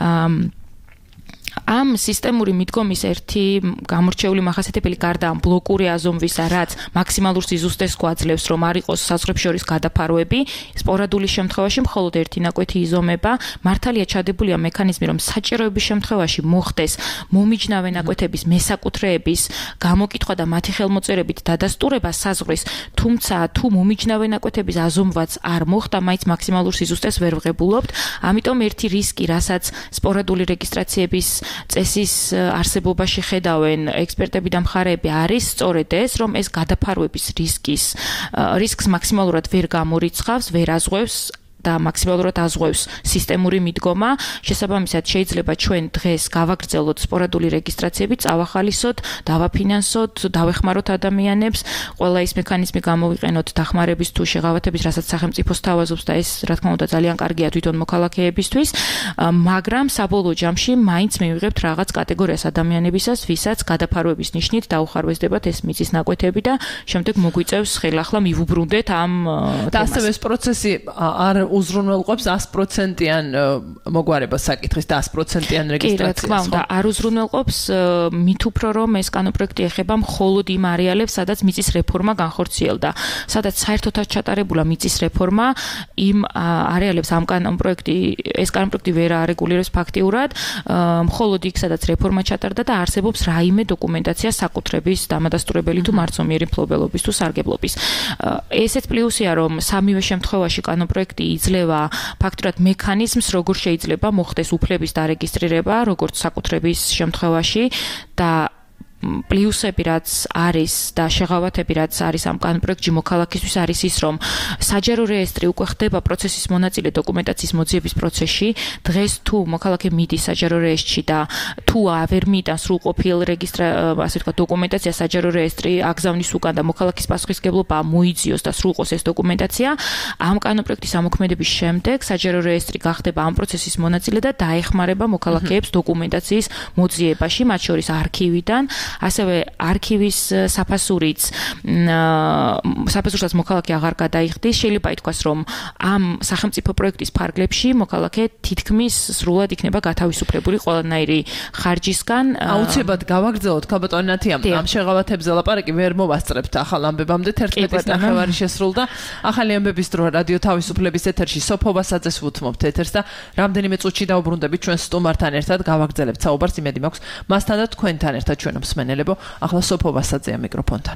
ამ სისტემური მიდგომის ერთი გამორჩეული მახასიათებელი გარდა ამ ბლოკური აზომვისა, რაც მაქსიმალურ სიზუსტეს გვაძლევს, რომ არ იყოს საზღვრებს შორის გადაფარვები, სპორადული შემთხვევაში მხოლოდ ერთი ნაკვეთი იზომება, მართალია ჩადებულია მექანიზმი, რომ საჭიროების შემთხვევაში მოხდეს მომიჯნავე ნაკვეთების მესაკუთრეების გამოკითხვა და მათი ხელმოწერებით დადასტურება საზღვრის, თუმცა თუ მომიჯნავე ნაკვეთების აზომვაც არ მოხდა, მაინც მაქსიმალურ სიზუსტეს ვერ ვღებულობთ. ამიტომ ერთი რისკი, რასაც სპორადული რეგისტრაციების წესის არსებობაში ხედავენ ექსპერტები და მხარეები, არის სწორედ ეს, რომ ეს გადაფარვების რისკის რისკს მაქსიმალურად ვერ გამორიცხავს, ვერ აზღვევს და მაქსიმალურად აზღვევს სისტემური მიდგომა. შესაბამისად, შეიძლება ჩვენ დღეს გავაგრძელოთ სპორადული რეგისტრაციები, წავახალისოთ, დავაფინანსოთ, დავეხმაროთ ადამიანებს, ყველა ის მექანიზმი გამოვიყენოთ დახმარების თუ შეღავათების, რასაც სახელმწიფო სთავაზობს და ეს, რა თქმა უნდა, ძალიან კარგია თვითონ მოქალაქეებისთვის, მაგრამ საბოლოო ჯამში მაინც მივიღებთ რაღაც კატეგორიას ადამიანებისას, ვისაც გადაფარვების ნიშნით დაუხარვესდებათ ეს მიწის ნაკვეთები და შემდეგ მოგვიწევს ხელახლა მივუბრუნდეთ ამ და ასევე ეს პროცესი არ უზრუნველყოფს one hundred percent-იან მოგვარებას საკითხის და one hundred percent-იან რეგისტრაციას. კი, რა თქმა უნდა, არ უზრუნველყოფს მით უფრო რომ ეს კანონპროექტი ეხება მხოლოდ იმ არეალებს, სადაც მიწის რეფორმა განხორციელდა. სადაც საერთოდაც ჩატარებულა მიწის რეფორმა, იმ არეალებს ამ კანონპროექტი ეს კანონპროექტი ვერ არეგულირებს ფაქტიურად, მხოლოდ იქ სადაც რეფორმა ჩატარდა და არსებობს რაიმე დოკუმენტაცია საკუთრების დამადასტურებელი თუ მარცომიერი მფლობელობის თუ სარგებლობის. ესეც პლუსია რომ სამივე შემთხვევაში კანონპროექტი იძლევა ფაქტურად მექანიზმს, როგორ შეიძლება მოხდეს უფლების დარეგისტრირება, როგორც საკუთრების შემთხვევაში და პლუსები რაც არის და შეღავათები რაც არის ამ კანონპროექტში მოქალაქისთვის არის ის რომ საჯარო რეესტრი უკვე ხდება პროცესის მონაწილე დოკუმენტაციის მოძიების პროცესში. დღეს თუ მოქალაქე მიდის საჯარო რეესტრში და თუ ვერ მიიტანს სრულყოფილ რეგისტრა ასე ვთქვათ დოკუმენტაცია საჯარო რეესტრი აგზავნის უკან და მოქალაქის პასუხისმგებლობა მოიძიოს და სრულყოს ეს დოკუმენტაცია, ამ კანონპროექტის ამოქმედების შემდეგ საჯარო რეესტრი გახდება ამ პროცესის მონაწილე და დაეხმარება მოქალაქეებს დოკუმენტაციის მოძიებაში, მათ შორის არქივიდან ასევე არქივის საფასურიც საფასურსაც მოქალაქე აღარ გადაიხდის. შეიძლება ითქვას, რომ ამ სახელმწიფო პროექტის ფარგლებში მოქალაქე თითქმის სრულად იქნება გათავისუფლებული ყველანაირი ხარჯისგან. აუცილებლად გავაგრძელოთ ქალბატონი ნათია, ამ შეღავათებზე ლაპარაკი ვერ მოვასწრებთ ახალ ამბებამდე. თერთმეტის ნახევარი შესრულდა. ახალი ამბების დრო რადიო თავისუფლების ეთერში სოფო ვასაძეს ვუთმობთ ეთერს და რამდენიმე წუთში დავუბრუნდებით ჩვენ სტუმართან ერთად გავაგრძელებთ საუბარს. იმედი მაქვს მასთან და თქვენთან ერთად ჩვენ მსმენელებო. ახლა სოფო ვასაძეა მიკროფონთან.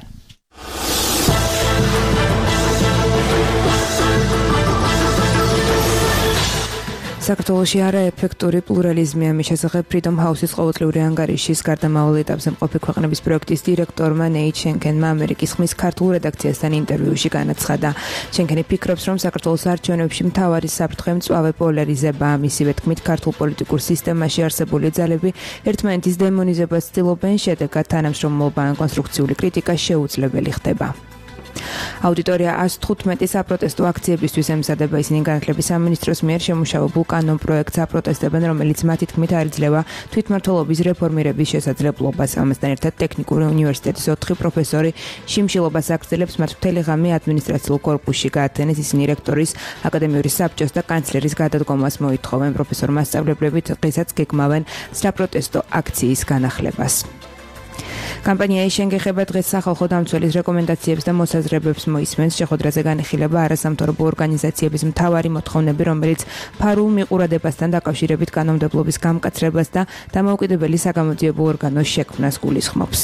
საქართველოში არაეფექტური პლურალიზმი ამის შესახებ Freedom House-ის ყოველწლიური ანგარიშის გარდამავალ ეტაპზე მყოფი ქვეყნების პროექტის დირექტორმა ნეით შენკენმა ამერიკის ხმის ქართულ რედაქციასთან ინტერვიუში განაცხადა. შენკენი ფიქრობს, რომ საქართველოს არჩევნებში მთავარი საფრთხე მწვავე პოლარიზებაა. მისივე თქმით, ქართულ პოლიტიკურ სისტემაში არსებული ძალები ერთმანეთის დემონიზებას ცდილობენ, შედეგად თანამშრომლობა ან კონსტრუქციული კრიტიკა შეუძლებელი ხდება. აუდიტორია one fifteen საპროტესტო აქციებისთვის ემზადება. ისინი განათლების სამინისტროს მიერ შემუშავებულ კანონპროექტს აპროტესტებენ, რომელიც მათი თქმით არ იძლევა თვითმმართველობის რეფორმირების შესაძლებლობას. ამასთან ერთად ტექნიკური უნივერსიტეტის ოთხი პროფესორი შიმშილობას აგრძელებს მათ მთელი ღამე ადმინისტრაციულ კორპუსში გაათენეს. ისინი რექტორის, აკადემიური საბჭოს და კანცლერის გადადგომას მოითხოვენ. პროფესორ მასწავლებლები დღესაც გეგმავენ საპროტესტო აქციის განახლებას. კამპანია შეengეხება დღეს სახალხო დამცველის რეკომენდაციებს და მოსაზრებებს მოისმენს. შეხვედრაზე განიხილება არასამთავრობო ორგანიზაციების მთავარი მოთხოვნები, რომელიც ფარულ მიყურადებასთან დაკავშირებით კანონმდებლობის გამკაცრებას და დამოუკიდებელი საგამოძიებო ორგანოს შექმნას გულისხმობს.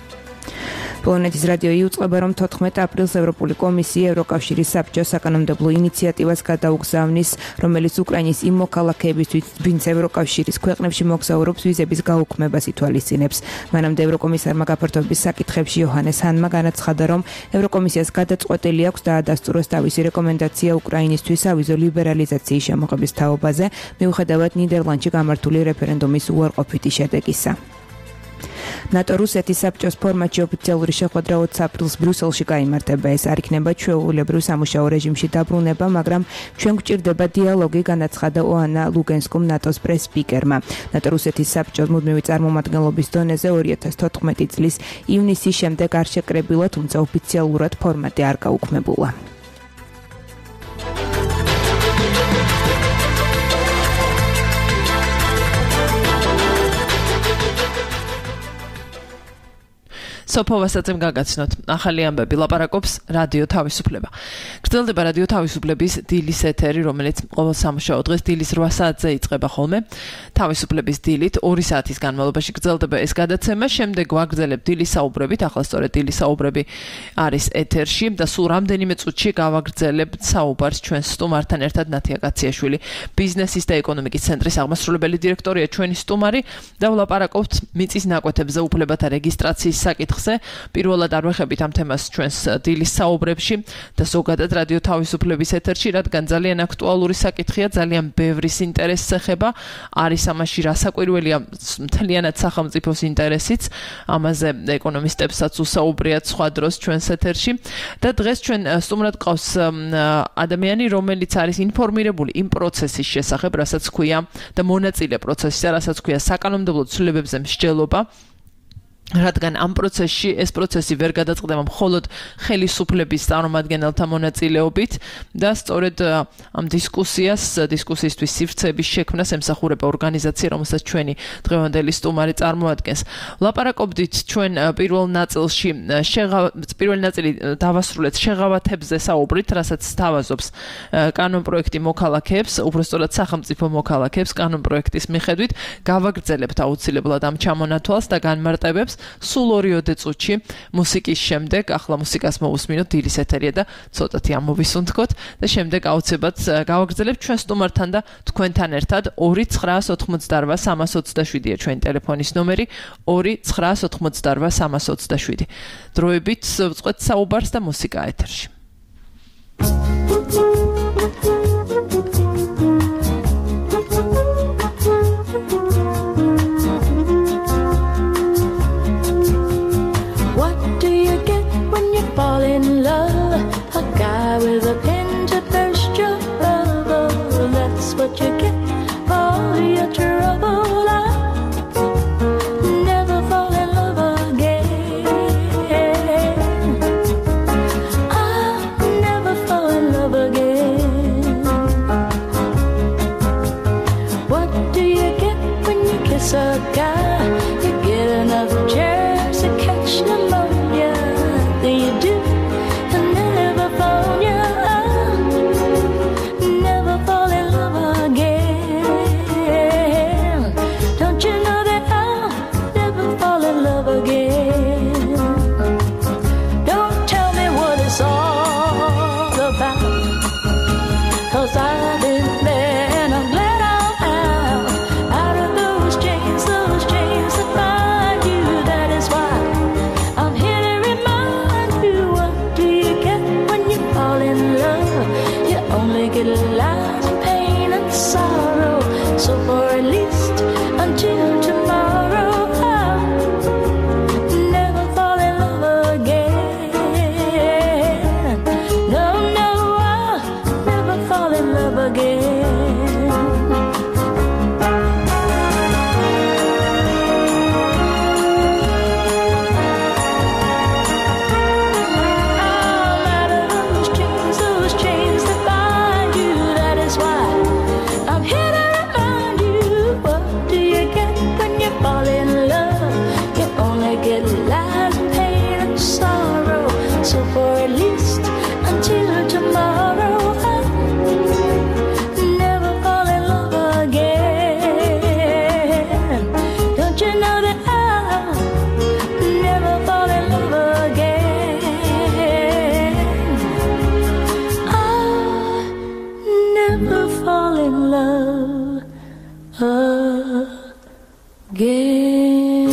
პოლონეთის რადიო იუწყება, რომ თოთხმეტ აპრილს ევროპული კომისია ევროკავშირის საბჭოს საკანონმდებლო ინიციატივას გადაუგზავნის, რომელიც უკრაინის იმ მოქალაქეებისთვის, ვინც ევროკავშირის ქვეყნებში მოგზაურობს, ვიზების გაუქმებას ითვალისწინებს. მანამდე ევროკომისარმა გაფართოების საკითხებში იოჰანეს ჰანმა განაცხადა, რომ ევროკომისიას გადაწყვეტილი აქვს დაადასტუროს თავისი რეკომენდაცია უკრაინისთვის ავიზო ლიბერალიზაციის შემოღების თაობაზე, მიუხედავად ნიდერლანდში გამართული რეფერენდუმის უარყოფითი შედეგისა. ნატო-რუსეთის საბჭოს ფორმატში ოფიციალური შეხვედრა ოცი აპრილს ბრიუსელში გაიმართება. ეს არ იქნება ჩვეულებრივ სამუშაო რეჟიმში დაბრუნება, მაგრამ ჩვენ გვჭირდება დიალოგი, განაცხადა ოანა ლუგენსკუმ ნატოს პრეს-სპიკერმა. ნატო-რუსეთის საბჭოს მუდმივი წარმომადგენლობის დონეზე ორი ათას თოთხმეტი წლის ივნისის შემდეგ არ შეკრებილა, თუმცა ოფიციალურად ფორმატი არ გაუქმებულა. სოფო ვასაძემ გაგაცნოთ. ახალი ამბები ლაპარაკობს რადიო თავისუფლება. გრძელდება რადიო თავისუფლების დილის ეთერი, რომელიც ყოველ სამუშაო დღეს დილის რვა საათზე იწყება ხოლმე. თავისუფლების დილით ორი საათის განმავლობაში გრძელდება ეს გადაცემა. შემდეგ ვაგრძელებ დილის საუბრებით, ახლა სწორედ დილის საუბრები არის ეთერში და სულ რამდენიმე წუთში გავაგრძელებ საუბარს ჩვენ სტუმართან ერთად. ნათია კაციაშვილი, ბიზნესის და ეკონომიკის ცენტრის აღმასრულებელი დირექტორია ჩვენი სტუმარი და ვლაპარაკობთ მიწის ნაკვეთებზე უფლებათა რეგისტრაციის საკითხზე. პირველად არ ვეხებით ამ თემას ჩვენს დილის საუბრებში და ზოგადად რადიო თავისუფლების ეთერში, რადგან ძალიან აქტუალური საკითხია, ძალიან ბევრის ინტერესს ეხება. არის ამაში რასაკვირველია მთლიანად სახელმწიფოს ინტერესიც. ამაზე ეკონომისტებსაც უსაუბრიათ სხვა დროს ჩვენს ეთერში და დღეს ჩვენ სტუმრად ყავს ადამიანი, რომელიც არის ინფორმირებული იმ პროცესის შესახებ, რასაც ქვია და მონაწილე პროცესისა, რასაც ქვია საკანონმდებლო ცვლილებებზე მსჯელობა. რადგან ამ პროცესში ეს პროცესი ვერ გადაწყდება მხოლოდ ხელისუფლების წარმომადგენელთა მონაწილეობით და სწორედ ამ დისკუსიას დისკუსიისთვის სივრცეების შექმნას ემსახურება ორგანიზაცია, რომელსაც ჩვენი დღევანდელი სტუმარი წარმოადგენს. ვლაპარაკობდით ჩვენ პირველ ნაწილში პირველი ნაწილი დავასრულეთ შეღავათებზე საუბრით, რასაც სთავაზობს კანონპროექტი მოქალაქეებს, უბრალოდ სახელმწიფო მოქალაქეებს კანონპროექტის მიხედვით გავაგრძელებთ აუცილებლად ამ ჩამონათვალს და განმარტებებს სულ ორიოდე წუთში მუსიკის შემდეგ ახლა მუსიკას მოვუსმინოთ დილის ეთერია და ცოტათი ამოვისუნთქოთ და შემდეგ აუცილებლად გავაგრძელებთ ჩვენ სტუმართან და თქვენთან ერთად ორი ცხრაას ოთხმოცდარბა სამას ოცდაშვიდია ჩვენი ტელეფონის ნომერი ორი ცხრაას ოთხმოცდარბა სამას ოცდაშვიდი. დროებით ვწყვეთ საუბარს და მუსიკა ეთერში. Fall in love, a guy with a pin to burst your bubble. That's what you get for your trouble. I'll never fall in love again. I'll never fall in love again. What do you get when you kiss a guy? You get enough germs to catch pneumonia. You do, and never fall, yeah, never fall in love again. Don't you know that I'll never fall in love again? Don't tell me what it's all about, 'cause I've been there and I'm glad I'm out, out of those chains, those chains that bind you. That is why I'm here to remind you. What do you get when you fall in love? You only get lies and pain and sorrow. So for at least until tomorrow, I'll never fall in love again. No, no, I'll never fall in love again. So for at least until tomorrow, I'll never fall in love again. Don't you know that I'll never fall in love again? I'll never fall in love again.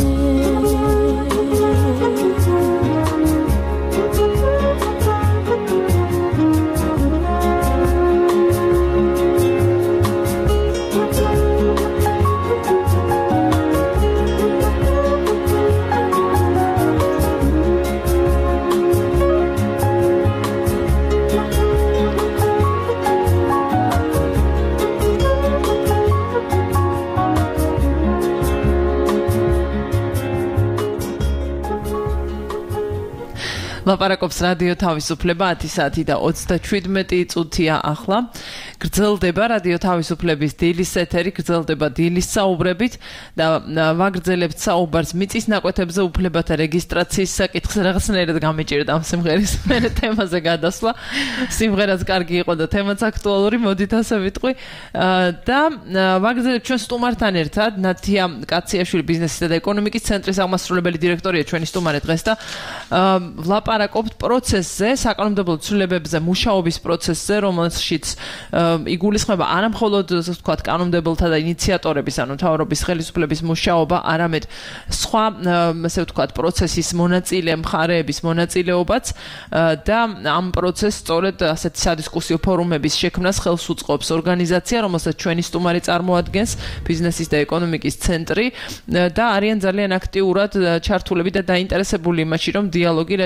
ლაპარაკობს რადიო თავისუფლება ათი საათი და ოცდაშვიდმეტი წუთია ახლა. გრძელდება რადიო თავისუფლების დილის ეთერი, გრძელდება დილის საუბრებით და ვაგრძელებთ საუბარს მიწის ნაკვეთებზე უფლებათა რეგისტრაციის საკითხს. რაღაცნაირად გამიჭირდა ამ სიმღერის მერე თემაზე გადასვლა. სიმღერაც კარგი იყო და თემაც აქტუალური, მოდით ასე ვიტყვი. და ვაგრძელებთ ჩვენ სტუმართან ერთად ნათია კაციაშვილი ბიზნესისა და ეკონომიკის ცენტრის აღმასრულებელი დირექტორია ჩვენი სტუმარი დღეს და ვლაპარაკობთ პროცესზე, საკანონმდებლო ცვლილებებზე, მუშაობის პროცესზე, რომელშიც იგულისხმება არა მხოლოდ ასე ვთქვათ კანონმდებელთა და ინიციატორების, ანუ მთავრობის ხელისუფლების მუშაობა, არამედ სხვა ასე ვთქვათ პროცესის მონაწილე მხარეების მონაწილეობაც და ამ პროცესს სწორედ ასეთი სადისკუსიო ფორუმების შექმნას ხელს უწყობს ორგანიზაცია, რომელსაც ჩვენი სტუმარი წარმოადგენს, ბიზნესის და ეკონომიკის ცენტრი და არიან ძალიან აქტიურად ჩართულები და დაინტერესებული იმაში, რომ დიალოგი რაც შეიძლება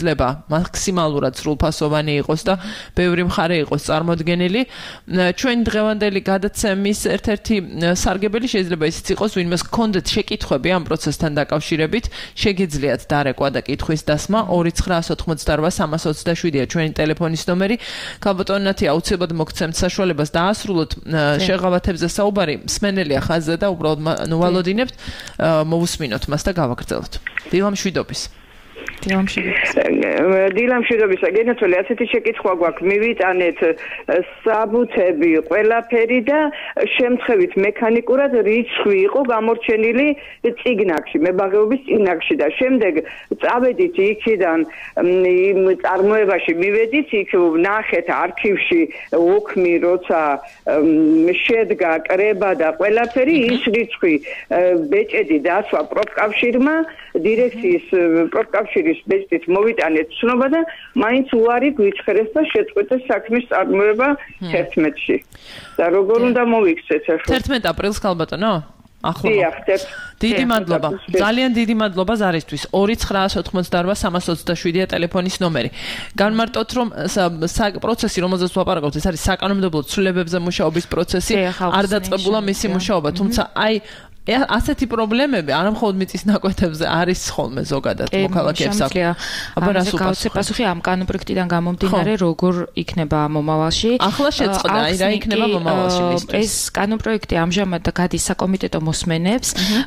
შეიძლება მაქსიმალურად სრულფასოვანი იყოს და ბევრი მხარე იყოს წარმოდგენილი. ჩვენ დღევანდელი გადაცემის ერთ-ერთი სარგებელი შეიძლება ისიც იყოს, ვინმე გქონდეთ შეკითხვები ამ პროცესთან დაკავშირებით, შეგიძლიათ დარეკვა და კითხვის დასმა ორი ცხრა ოთხმოცდაორვა სამას ოცდაშვიდია ჩვენი ტელეფონის ნომერი. ქალბატონ ნათი, აუცილებლად მოგცემთ საშუალებას დაასრულოთ შეღავათებზე საუბარი. მსმენელია ხაზზე და უბრალოდ ნუ ვალოდინებთ, მოვუსმინოთ მას და გავაგრძელოთ. დილამ შვიდობის. დილამ შვიდობის. დილამ შვიდობის. გენათელი ასეთი შეკითხვა გვაქვს. მივიტანეთ საბუთები ყველაფერი და შემთხვევით მექანიკურად რიცხვი იყო გამორჩენილი წიგნაკში, მებაღეობის წიგნაკში და შემდეგ წავედით იქიდან იმ წარმოებაში მივედით, იქ ნახეთ არქივში ოქმი როცა შედგა კრება და ყველაფერი ის რიცხვი ბეჭედი დასვა პროფკავშირმა დირექციის პროფკავშირის ბეჭდით მოვიტანეთ ცნობა და მაინც უარი გვიჩხერეს და შეწყვეტეს საქმის წარმოება თერთმეტში. და როგორ უნდა მოვიქცეთ ახლა? თერთმეტ აპრილს ქალბატონო? ახლა. დიახ, დიდი მადლობა. ძალიან დიდი მადლობა ზარისთვის. ორი ცხრა ოთხმოცდაორვა სამას ოცდაშვიდია ტელეფონის ნომერი. განმარტოთ, რომ პროცესი, რომელზეც ვაპარაკობთ, ეს არის საკანონმდებლო ცვლილებებზე მუშაობის პროცესი, არ დაწყებულა მისი მუშაობა, თუმცა აი ასეთი პრობლემები არა მხოლოდ მიწის ნაკვეთებზე არის ხოლმე ზოგადად მოქალაქეებს აქვს. აბა რას უპასუხოთ? პასუხი ამ კანონპროექტიდან გამომდინარე, როგორ იქნება მომავალში. ახლა შეწყდა, აი რა იქნება მომავალში მისთვის. ეს კანონპროექტი ამჟამად გადის საკომიტეტო მოსმენებს.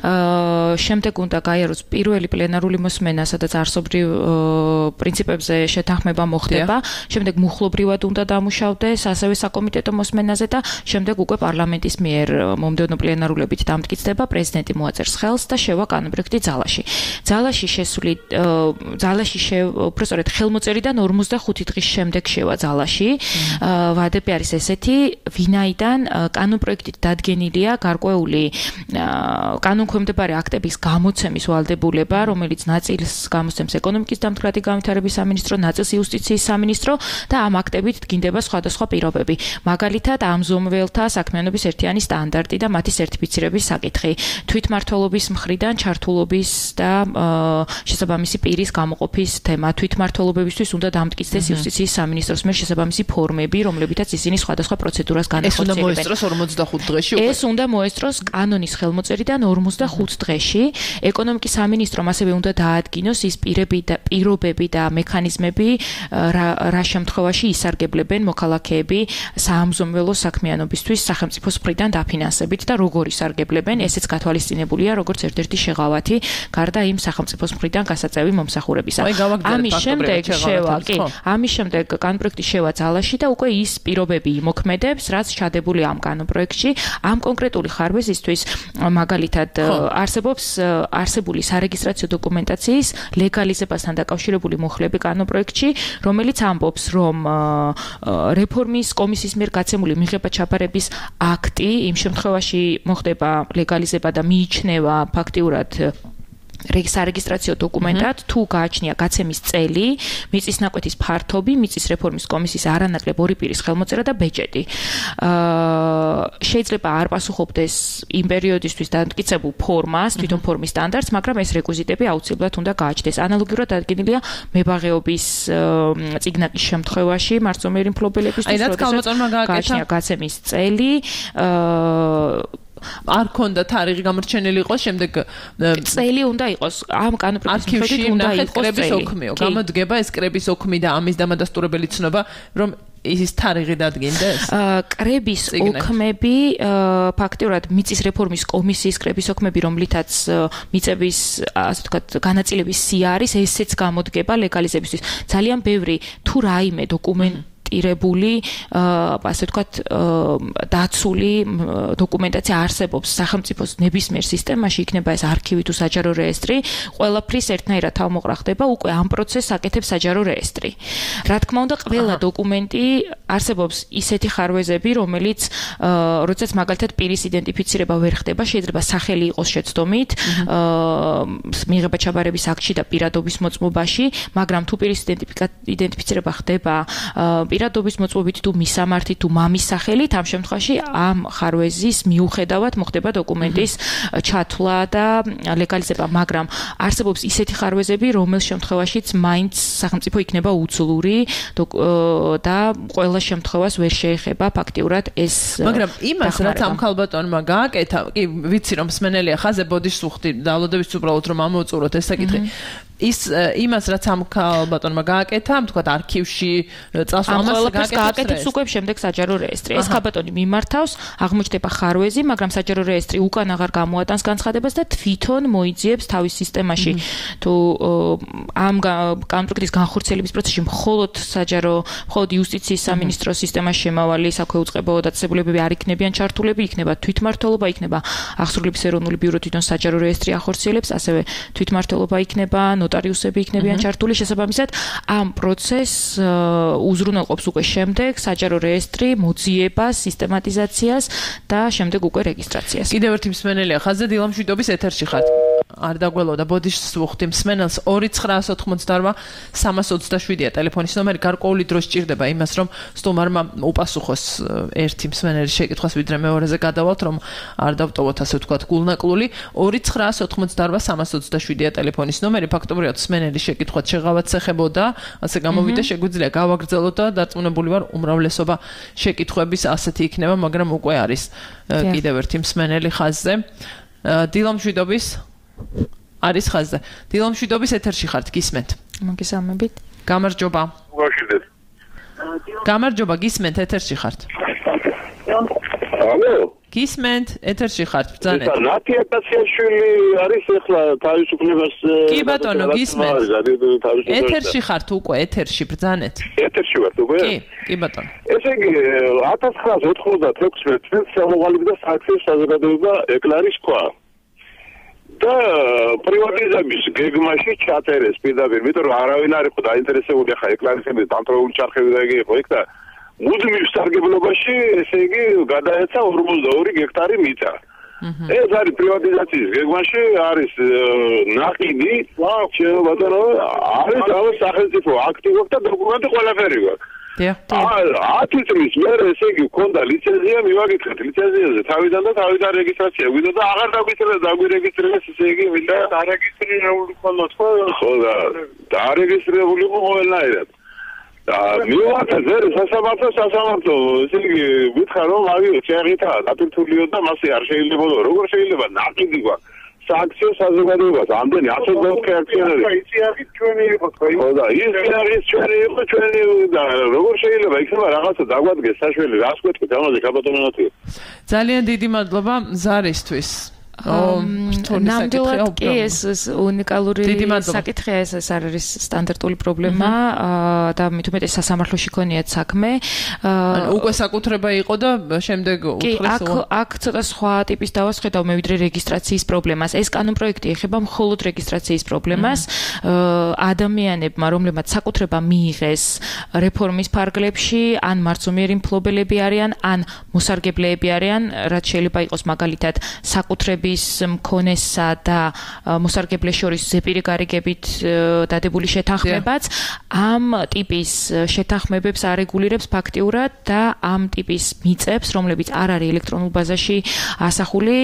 შემდეგ უნდა გაიაროს პირველი პლენარული მოსმენა, სადაც არსობრივ პრინციპებზე შეთანხმება მოხდება. შემდეგ მუხლობრივად უნდა დამუშავდეს ასევე საკომიტეტო მოსმენაზე და შემდეგ უკვე პარლამენტის მიერ მომდევნო პლენარულებით დამტკიცდება. პრეზიდენტი მოაწერს ხელს და შევა კანონპროექტი ძალაში. ძალაში შესული ძალაში უბრალოდ ხელმოწერიდან ორმოცდახუთი დღის შემდეგ შევა ძალაში. ვადები არის ესეთი, ვინაიდან კანონპროექტით დადგენილია გარკვეული კანონქვემდებარე აქტების გამოცემის ვალდებულება, რომელიც ნაწილს გამოსცემს ეკონომიკის დამდგრადი განვითარების სამინისტრო, ნაწილს იუსტიციის სამინისტრო და ამ აქტებით დგინდება სხვადასხვა პირობები. მაგალითად, ამ ზომველთა საქმიანობის ერთიანი სტანდარტი და მათი სერტიფიცირების საკითხი. თვითმმართველობის მხრიდან ჩართულობის და შესაბამისი პირის გამოყოფის თემა. თვითმმართველობებისთვის უნდა დამტკიცდეს იუსტიციის სამინისტროს მიერ შესაბამისი ფორმები, რომლებითაც ისინი სხვადასხვა პროცედურას განახორციელებენ. ეს უნდა მოესწროს ორმოცდახუთ დღეში უკვე. ეს უნდა მოესწროს კანონის ხელმოწერიდან ორმოცდახუთ დღეში. ეკონომიკის სამინისტრომ ასევე უნდა დაადგინოს ის პირები და პირობები და მექანიზმები, რა შემთხვევაში ისარგებლებენ მოქალაქეები საამზომველო საქმიანობისთვის სახელმწიფოს მხრიდან დაფინანსებით და როგორ ისარგებლებენ, ესეც გათვალისწინებულია როგორც ერთ-ერთი შეღავათი გარდა იმ სახელმწიფოს მხრიდან გასაწევი მომსახურებისა. ამის შემდეგ შევა, კი, ამის შემდეგ კანონპროექტი შევა ძალაში და უკვე ის პირობები იმოქმედებს, რაც ჩადებული ამ კანონპროექტში. ამ კონკრეტული ხარვეზისთვის მაგალითად არსებობს არსებული სარეგისტრაციო დოკუმენტაციის ლეგალიზებასთან დაკავშირებული მუხლები კანონპროექტში, რომელიც ამბობს, რომ რეფორმის კომისიის მიერ გაცემული მიღება-ჩაბარების აქტი იმ შემთხვევაში მოხდება ლეგალიზება და მიიჩნევა ფაქტიურად სარეგისტრაციო დოკუმენტად, თუ გააჩნია გაცემის წელი, მიწის ნაკვეთის ფართობი, მიწის რეფორმის კომისიის არანაკლებ ორი პირის ხელმოწერა და ბეჭედი. შეიძლება არ პასუხობდეს იმ პერიოდისთვის დამტკიცებულ ფორმას, თვითონ ფორმის სტანდარტს, მაგრამ ეს რეკვიზიტები აუცილებლად უნდა გააჩნდეს. ანალოგიურად დადგენილია მებაღეობის წიგნაკის შემთხვევაში, მარწომიერი მფლობელებისთვის, როდესაც გააჩნია გაცემის წელი, არ ქონდა თარიღი გამორჩენილი იყოს, შემდეგ წელი უნდა იყოს. ამ კანონპროექტის არქივში უნდა იყოს კრების ოქმიო. გამოდგება ეს კრების ოქმი და ამის დამადასტურებელი ცნობა, რომ ის თარიღი დადგინდეს? კრების ოქმები ფაქტიურად მიწის რეფორმის კომისიის კრების ოქმები, რომლითაც მიწების, ასე ვთქვათ, განაწილების სია არის, ესეც გამოდგება ლეგალიზებისთვის. ძალიან ბევრი თუ რაიმე დოკუმენტი ირებული, ასე ვთქვათ, დაცული დოკუმენტაცია არსებობს სახელმწიფოს ნებისმიერ სისტემაში, იქნება ეს არქივი თუ საჯარო რეესტრი, ყველაფრის ერთნაირად თავმოყრა ხდება, უკვე ამ პროცესს აკეთებს საჯარო რეესტრი. რა თქმა უნდა, ყველა დოკუმენტი არსებობს ისეთი ხარვეზები, რომელიც როდესაც მაგალითად პირის იდენტიფიცირება ვერ ხდება, შეიძლება სახელი იყოს შეცდომით, მიღება-ჩაბარების აქტში და პირადობის მოწმობაში, მაგრამ თუ პირის იდენტიფიცირება ხდება პირადობის მოწვევით თუ მისამართით თუ მამის სახელით ამ შემთხვევაში ამ ხარვეზის მიუხედავად მოხდება დოკუმენტის ჩათვლა და ლეგალიზება, მაგრამ არსებობს ისეთი ხარვეზები, რომელს შემთხვევაშიც მაინც სახელმწიფო იქნება უძლური და ყველა შემთხვევას ვერ შეეხება ფაქტიურად ეს. მაგრამ იმას რაც ამ ქალბატონმა გააკეთა, კი ვიცი რომ მსმენელია ხაზე ბოდიშს უხდი დავლოდების უბრალოდ რომ ამოუწუროთ ეს საკითხი. ის იმას რაც ამ ქალბატონმა გააკეთა, თქვათ არქივში წასვლა ამას გააკეთებს უკვე შემდეგ საჯარო რეესტრი. ეს ქალბატონი მიმართავს, აღმოჩნდება ხარვეზი, მაგრამ საჯარო რეესტრი უკან აღარ გამოატანს განცხადებას და თვითონ მოიძიებს თავის სისტემაში თუ ამ კონფლიქტის განხორციელების პროცესში მხოლოდ საჯარო, მხოლოდ იუსტიციის სამინისტროს სისტემაში შემავალი საქვეუწყებო დაწესებულებები არ იქნებიან ჩართულები, იქნება თვითმმართველობა, იქნება აღსრულების ეროვნული ბიურო თვითონ საჯარო რეესტრი ახორციელებს, ასევე თვითმმართველობა იქნება ნოტარიუსები იქნებიან ჩართული შესაბამისად ამ პროცესს უზრუნველყოფს უკვე შემდეგ საჯარო რეესტრი მოძიებას, სისტემატიზაციას და შემდეგ უკვე რეგისტრაციას. კიდევ ერთი მსმენელია ხაზზე დილამშვიდობის ეთერში ხართ. არ დაგველოდა ბოდიშს ვუხდი მსმენელს ორი ცხრაას ოთხმოცდაორვა სამას ოცდაშვიდია ტელეფონის ნომერი გარკვეული დრო სჭირდება იმას რომ სტუმარმა უპასუხოს ერთი მსმენელის შეკითხვას ვიდრე მეორეზე გადავალთ რომ არ დავტოვოთ ასე ვთქვათ გულნაკლული ორი ცხრაას ოთხმოცდაორვა სამას ოცდაშვიდია ტელეფონის ნომერი ფაქტობრივად მსმენელის შეკითხვაც შეღავათ ეხებოდა ასე გამოვიდა შეგვიძლია გავაგრძელოთ და დარწმუნებული ვარ უმრავლესობა შეკითხვების ასეთი იქნება მაგრამ უკვე არის კიდევ ერთი მსმენელი ხაზზე დილამშვიდობის არის ხაზზე. დილამშვიდობის ეთერში ხართ, გისმენთ. მოგესალმებით. გამარჯობა. გამარჯობა, გისმენთ, ეთერში ხართ. ალო? გისმენთ, ეთერში ხართ, ბრძანეთ. ნათია კაციაშვილი არის ახლა თავისუფლებას კი ბატონო, გისმენთ. ეთერში ხართ უკვე, ეთერში ბრძანეთ. ეთერში ვართ უკვე? კი, კი ბატონო. ესე იგი ათას ცხრაას ოცდაექვსმეტ წელს შემოღალიბდა სააქციო საზოგადოება ეკლარის ქვა. და პრივატიზების გეგმაში ჩაწერეს პირდაპირ, იმიტომ რომ არავინ არ იყო დაინტერესებული ახლა ეკლარისების დამტრეული ჩარხები და იგი იყო იქ და მუდმივ სარგებლობაში, ესე იგი, გადაეცა ორმოცდაორი გექტარი მიწა. ეს არის პრივატიზაციის გეგმაში, არის ნაკიდი, შეიძლება ბატონო, არის თავის სახელმწიფო აქტივობ და დოკუმენტი ყველაფერი გვაქვს. ათი წლის მერე ესე იგი ქონდა ლიცენზია, მივაგითხეთ ლიცენზიაზე თავიდან და თავიდან რეგისტრაცია გვინდა და აღარ დაგვიწევს დაგვირეგისტრირდეს ესე იგი მინდა დარეგისტრირებული ქონდოთ ხო? ხო და დარეგისტრირებული იყო ყველანაირად. და მივაწერე ზერ სასამართლო სასამართლო ესე იგი ვითხარ რომ ავიღო შეღითა დაპირთულიო და მასე არ შეიძლება როგორ შეიძლება ნაკიდი გვაქვს სააქციო საზოგადოებას ამდენი ათას ოცდაოთხი აქციონერი. იცი არის ჩვენი იყო ხო? ხო და ის არის ჩვენი იყო ჩვენი და როგორ შეიძლება იქნება რაღაცა დაგვადგეს საშველი რას გვეთქვით ამაზე ქალბატონო? ძალიან დიდი მადლობა ზარისთვის. ნამდვილად კი ეს უნიკალური საკითხია ეს ეს არის სტანდარტული პრობლემა და მით უმეტეს სასამართლოში ქონიათ საქმე. უკვე საკუთრება იყო და შემდეგ უთხრეს აქ აქ ცოტა სხვა ტიპის დავასხედავ მე ვიდრე რეგისტრაციის პრობლემას. ეს კანონპროექტი ეხება მხოლოდ რეგისტრაციის პრობლემას. ადამიანებმა რომლებმაც საკუთრება მიიღეს რეფორმის ფარგლებში, ან მარცვლიერი მფლობელები არიან, ან მოსარგებლეები არიან, რაც შეიძლება იყოს მაგალითად საკუთრება მქონესა და მოსარგებლეს შორის ზეპირი გარიგებით დადებული შეთანხმებაც ამ ტიპის შეთანხმებებს არეგულირებს ფაქტიურად და ამ ტიპის მიწებს, რომლებიც არ არის ელექტრონულ ბაზაში ასახული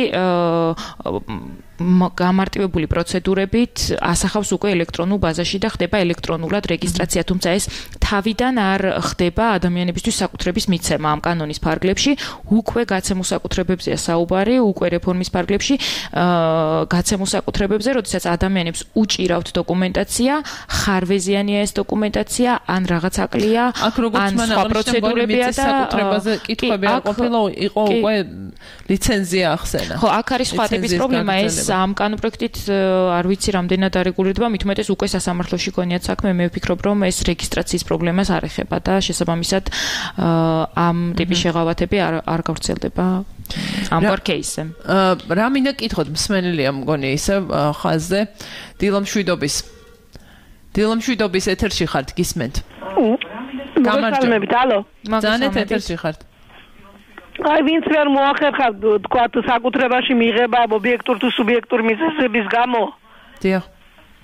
გამარტივებული პროცედურებით ასახავს უკვე ელექტრონულ ბაზაში და ხდება ელექტრონულად რეგისტრაცია, თუმცა ეს თავიდან არ ხდება ადამიანებისთვის საკუთრების მიცემა ამ კანონის ფარგლებში, უკვე გაცემულ საკუთრებებზეა საუბარი, უკვე რეფორმის ფარგლებში გაცემულ საკუთრებებზე, როდესაც ადამიანებს უჭირავთ დოკუმენტაცია, ხარვეზიანია ეს დოკუმენტაცია, ან რაღაც აკლია, ან სხვა პროცედურებია და საკუთრებაზე კითხვები არ ყოფილა, იყო უკვე ლიცენზია ახსენა. ხო, აქ არის სხვა ტიპის პრობლემა ეს ამ კანონპროექტით არ ვიცი რამდენად არეგულირდება, მით უმეტეს უკვე სასამართლოში ქონიათ საქმე, მე ვფიქრობ რომ ეს რეგისტრაციის პრობლემას არ ეხება და შესაბამისად ამ ტიპის შეღავათები არ არ გავრცელდება ამ ვარ кейსზე. რა მინდა კითხოთ მსმენელია მგონი ისე ხაზზე დილამშვიდობის დილამშვიდობის ეთერში ხართ გისმენთ. გამარჯობა. ალო. ზანეთ ეთერში ხართ. აი ვინც ვერ მოახერხა თქვა საკუთრებაში მიიღება ობიექტურ თუ სუბიექტურ მიზეზების გამო. დიახ.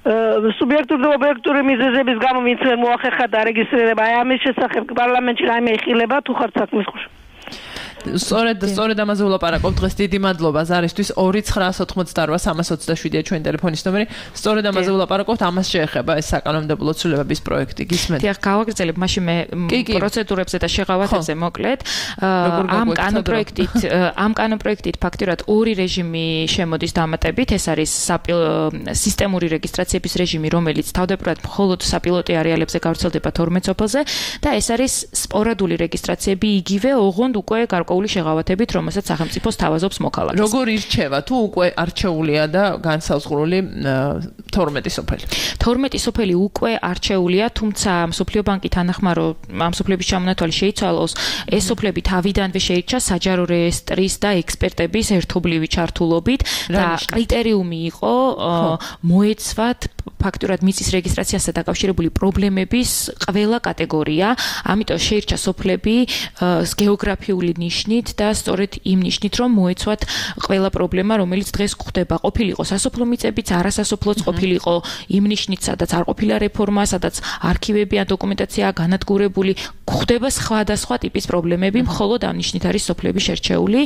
სუბიექტური და ობიექტური მიზეზების გამო ვინც ვერ მოახერხა დარეგისტრირება, აი ამის შესახებ პარლამენტში რაიმე იხილება თუ ხართ საქმის ხუში. სწორედ სწორედ ამაზე ვლაპარაკობ დღეს. დიდი მადლობა ზარისთვის. ორი ცხრაას ოცდაოთხმოცდაორვა სამას ოცდაშვიდია ჩვენი ტელეფონის ნომერი. სწორედ ამაზე ვლაპარაკობთ, ამას შეეხება ეს საკანონმდებლო ცვლილებების პროექტი. გისმენთ? დიახ, გავაგრძელებ, მაშინ მე პროცედურებზე და შეღავათებზე მოკლედ. ამ კანონპროექტით, ამ კანონპროექტით ფაქტურად ორი რეჟიმი შემოდის დამატებით. ეს არის სისტემური რეგისტრაციების რეჟიმი, რომელიც თავდაპირველად მხოლოდ საპილოტე არეალებზე გავრცელდება თორმეტ სოფელზე და ეს არის სპორადული რეგისტრაციები იგივე ოღონდ უკვე გარკვეული შეღავათებით, რომელსაც სახელმწიფოს თავაზობს მოქალაქეს. როგორ ირჩევა თუ უკვე არჩეულია და განსაზღვრული თორმეტი სოფელი? თორმეტი სოფელი უკვე არჩეულია, თუმცა მსოფლიო ბანკი თანახმარო ამ სოფლების ჩამონათვალი შეიცვალოს, ეს სოფლები თავიდანვე შეირჩა საჯარო რეესტრის და ექსპერტების ერთობლივი ჩართულობით და კრიტერიუმი იყო მოეცვათ ფაქტურად მიწის რეგისტრაციასთან დაკავშირებული პრობლემების ყველა კატეგორია, ამიტომ შეირჩა სოფლები გეოგრაფიული ნიშნით და სწორედ იმ ნიშნით, რომ მოეცვათ ყველა პრობლემა, რომელიც დღეს გვხდება. ყოფილიყო სასოფლო მიწებიც, არასასოფლოც ყოფილიყო იმ ნიშნით, სადაც არ ყოფილა რეფორმა, სადაც არქივები ან დოკუმენტაცია განადგურებული, გვხდება სხვადასხვა ტიპის პრობლემები, მხოლოდ ამ ნიშნით არის სოფლები შერჩეული.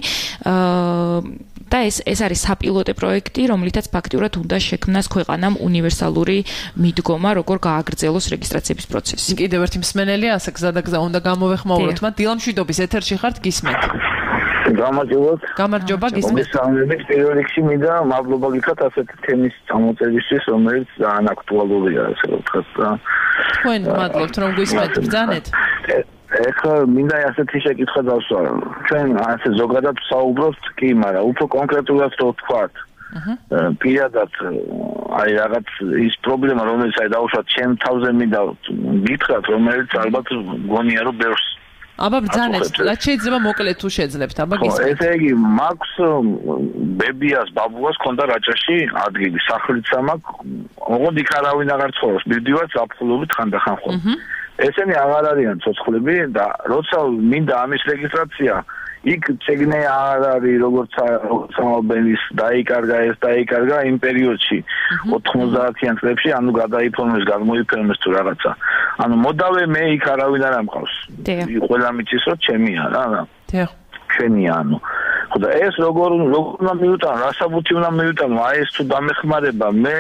და ეს ეს არის საპილოტე პროექტი, რომლითაც ფაქტურად უნდა შექმნას ქვეყანამ უნივერსალური მიდგომა, როგორ გააგრძელოს რეგისტრაციების პროცესი. კიდევ ერთი მსმენელია, ასე გზადაგზა უნდა გამოვეხმაუროთ, მათ დილამშვიდობის ეთერში ხართ, გისმენთ? გამარჯობათ. გამარჯობა, გისმენთ. მოგესალმებით. პირველ რიგში მინდა მადლობა გითხრათ ასეთი თემის წამოწევისთვის, რომელიც ძალიან აქტუალურია, ასე ვთქვათ. თქვენ მადლობთ, რომ გვისმენთ, ბრძანეთ. ეხლა მინდა ასეთი შეკითხვა დავსვა. ჩვენ ასე ზოგადად საუბრობთ კი, მაგრამ უფრო კონკრეტულად რო ვთქვათ. პირადად აი რაღაც ის პრობლემა, რომელიც აი დავუშვათ ჩემ თავზე მინდა გითხრათ, რომელიც ალბათ გონია რომ ბევრს აბა ბრძანეთ, რაც შეიძლება მოკლედ თუ შეძლებთ, აბა გისმენთ. ესე იგი, მაქვს ბებიას, ბაბუას ქონდა რაჭაში ადგილი, სახლიც ამაქვს, ოღონდ იქ არავინ აღარ ცხოვრობს, მივდივართ ზაფხულობით ხანდახან ხოლმე. ესენი აღარ არიან ცოცხლები და როცა მინდა ამის რეგისტრაცია, იქ წეგნე არ არის, როგორც ამობენ ის დაიკარგა, ეს დაიკარგა იმ პერიოდში ოთხმოცდაათიან წლებში, ანუ გადაიფორმეს, გამოიფორმეს თუ რაღაცა. ანუ მოდავე მე იქ არავინ არ ამყავს. ყველა მიცის რომ ჩემია რა. დიახ. ჩვენია ანუ. ხო და ეს როგორ როგორ უნდა მივუტანო, რა საბუთი უნდა მივუტანო, აი ეს თუ დამეხმარება მე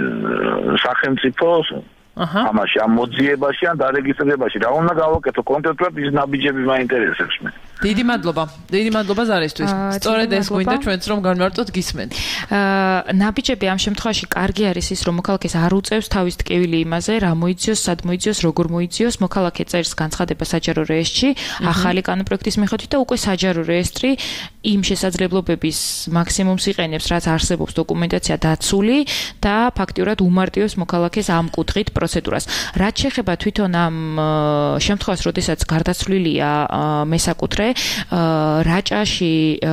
სახელმწიფოს ამაში ამ მოძიებაში ან დარეგისტრირებაში რა უნდა გავაკეთო კონკრეტულად ის ნაბიჯები მაინტერესებს მე. დიდი მადლობა. დიდი მადლობა ზარისთვის. სწორედ ეს გვინდა ჩვენც რომ განმარტოთ გისმენთ. ნაბიჯები ამ შემთხვევაში კარგი არის ის რომ მოქალაქეს არ უწევს თავის ტკივილი იმაზე რა მოიძიოს, სად მოიძიოს, როგორ მოიძიოს, მოქალაქე წერს განცხადება საჯარო რეესტრში, ახალი კანონპროექტის მიხედვით და უკვე საჯარო რეესტრი იმ შესაძლებლობების მაქსიმუმს იყენებს, რაც არსებობს დოკუმენტაცია დაცული და ფაქტიურად უმარტივებს მოქალაქეს ამ კუთხით პროცედურას. რაც შეეხება თვითონ ამ შემთხვევას, როდესაც გარდაცვლილია მესაკუთრე რაჭაში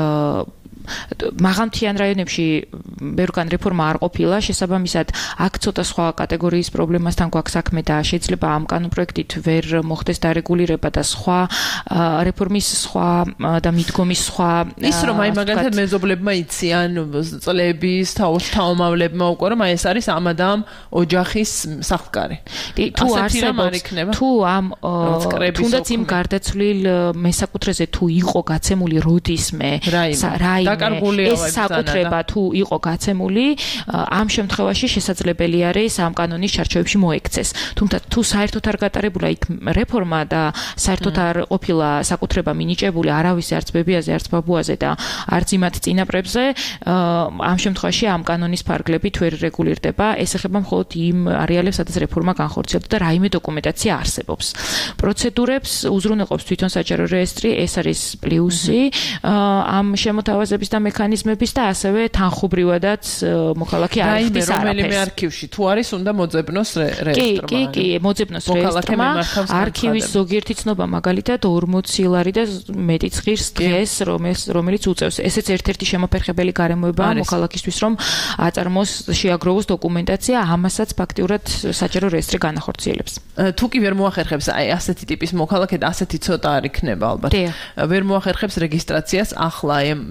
მაღალმთიან რაიონებში ბევრგან რეფორმა არ ყოფილა, შესაბამისად აქ ცოტა სხვა კატეგორიის პრობლემასთან გვაქვს საქმე და შეიძლება ამ კანონპროექტით ვერ მოხდეს დარეგულირება და სხვა რეფორმის სხვა და მიდგომის სხვა ის რომ აი მაგალითად მეზობლებმა იციან წლების თავმავლებმა უკვე რომ აი ეს არის ამ ადამ ოჯახის სახლკარი. თუ არსებობს თუ ამ თუნდაც იმ გარდაცვლილ მესაკუთრეზე თუ იყო გაცემული როდისმე რაიმე ეს საკუთრება თუ იყო გაცემული, ამ შემთხვევაში შესაძლებელი არის ამ კანონის ჩარჩოებში მოექცეს. თუმცა თუ საერთოდ არ გატარებულა იქ რეფორმა და საერთოდ არ ყოფილა საკუთრება მინიჭებული არავის არც ბებიაზე, არც ბაბუაზე და არც იმათ წინაპრებზე, ამ შემთხვევაში ამ კანონის ფარგლებით ვერ რეგულირდება. ეს ეხება მხოლოდ იმ არეალებს, სადაც რეფორმა განხორციელდა და რაიმე დოკუმენტაცია არსებობს. პროცედურებს უზრუნველყოფს თვითონ საჯარო რეესტრი, ეს არის პლუსი ამ შემოთავაზების და მექანიზმების და ასევე თანხმობრივადაც მოქალაქე არ იხდის არაფერს. რომელიმე არქივში თუ არის, უნდა მოძებნოს რეესტრმა. კი, კი, კი, მოძებნოს რეესტრმა. არქივის ზოგიერთი ცნობა მაგალითად ორმოცი ლარი და მეტი ცხრს დღეს, რომელიც უწევს. ესეც ერთ-ერთი შემოფერხებელი გარემოებაა მოქალაქისთვის, რომ აწარმოოს შეაგროვოს დოკუმენტაცია, ამასაც ფაქტიურად საჯარო რეესტრი განახორციელებს. თუ კი ვერ მოახერხებს აი ასეთი ტიპის მოქალაქე და ასეთი ცოტა არ იქნება ალბათ. ვერ მოახერხებს რეგისტრაციას ახლა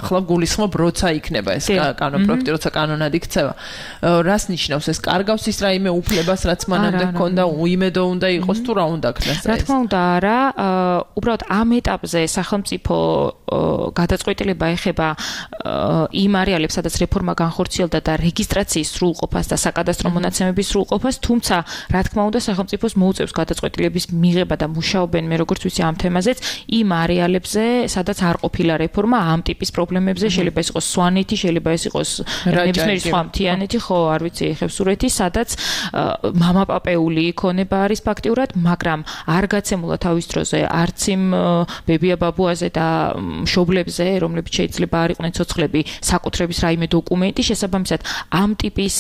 ახლა გულისხმობ როცა იქნება ეს კანონპროექტი, როცა კანონად იქცევა. რას ნიშნავს ეს? კარგავს ის რაიმე უფლებას, რაც მანამდე ჰქონდა, უიმედო უნდა იყოს თუ რა უნდა ქნას ეს? რა თქმა უნდა, არა, უბრალოდ ამ ეტაპზე სახელმწიფო გადაწყვეტილება ეხება იმ არეალებს, სადაც რეფორმა განხორციელდა და რეგისტრაციის სრულყოფას და საკადასტრო მონაცემების სრულყოფას, თუმცა რა თქმა უნდა სახელმწიფოს მოუწევს გადაწყვეტილების მიღება და მუშაობენ მე როგორც ვიცი ამ თემაზეც იმ არეალებზე, სადაც არ ყოფილა რეფორმა ამ ტიპის პრობლემებზე, შეიძლება ეს იყოს სვანეთი, შეიძლება ეს იყოს ნებისმიერი სხვა მთიანეთი, ხო, არ ვიცი, ხევსურეთი, სადაც მამაპაპეული იქონება არის ფაქტიურად, მაგრამ არ გაცემულა თავის დროზე არც იმ ბებია ბაბუაზე და მშობლებზე, რომლებიც შეიძლება არ იყვნენ ცოცხლები, საკუთრების რაიმე დოკუმენტი, შესაბამისად ამ ტიპის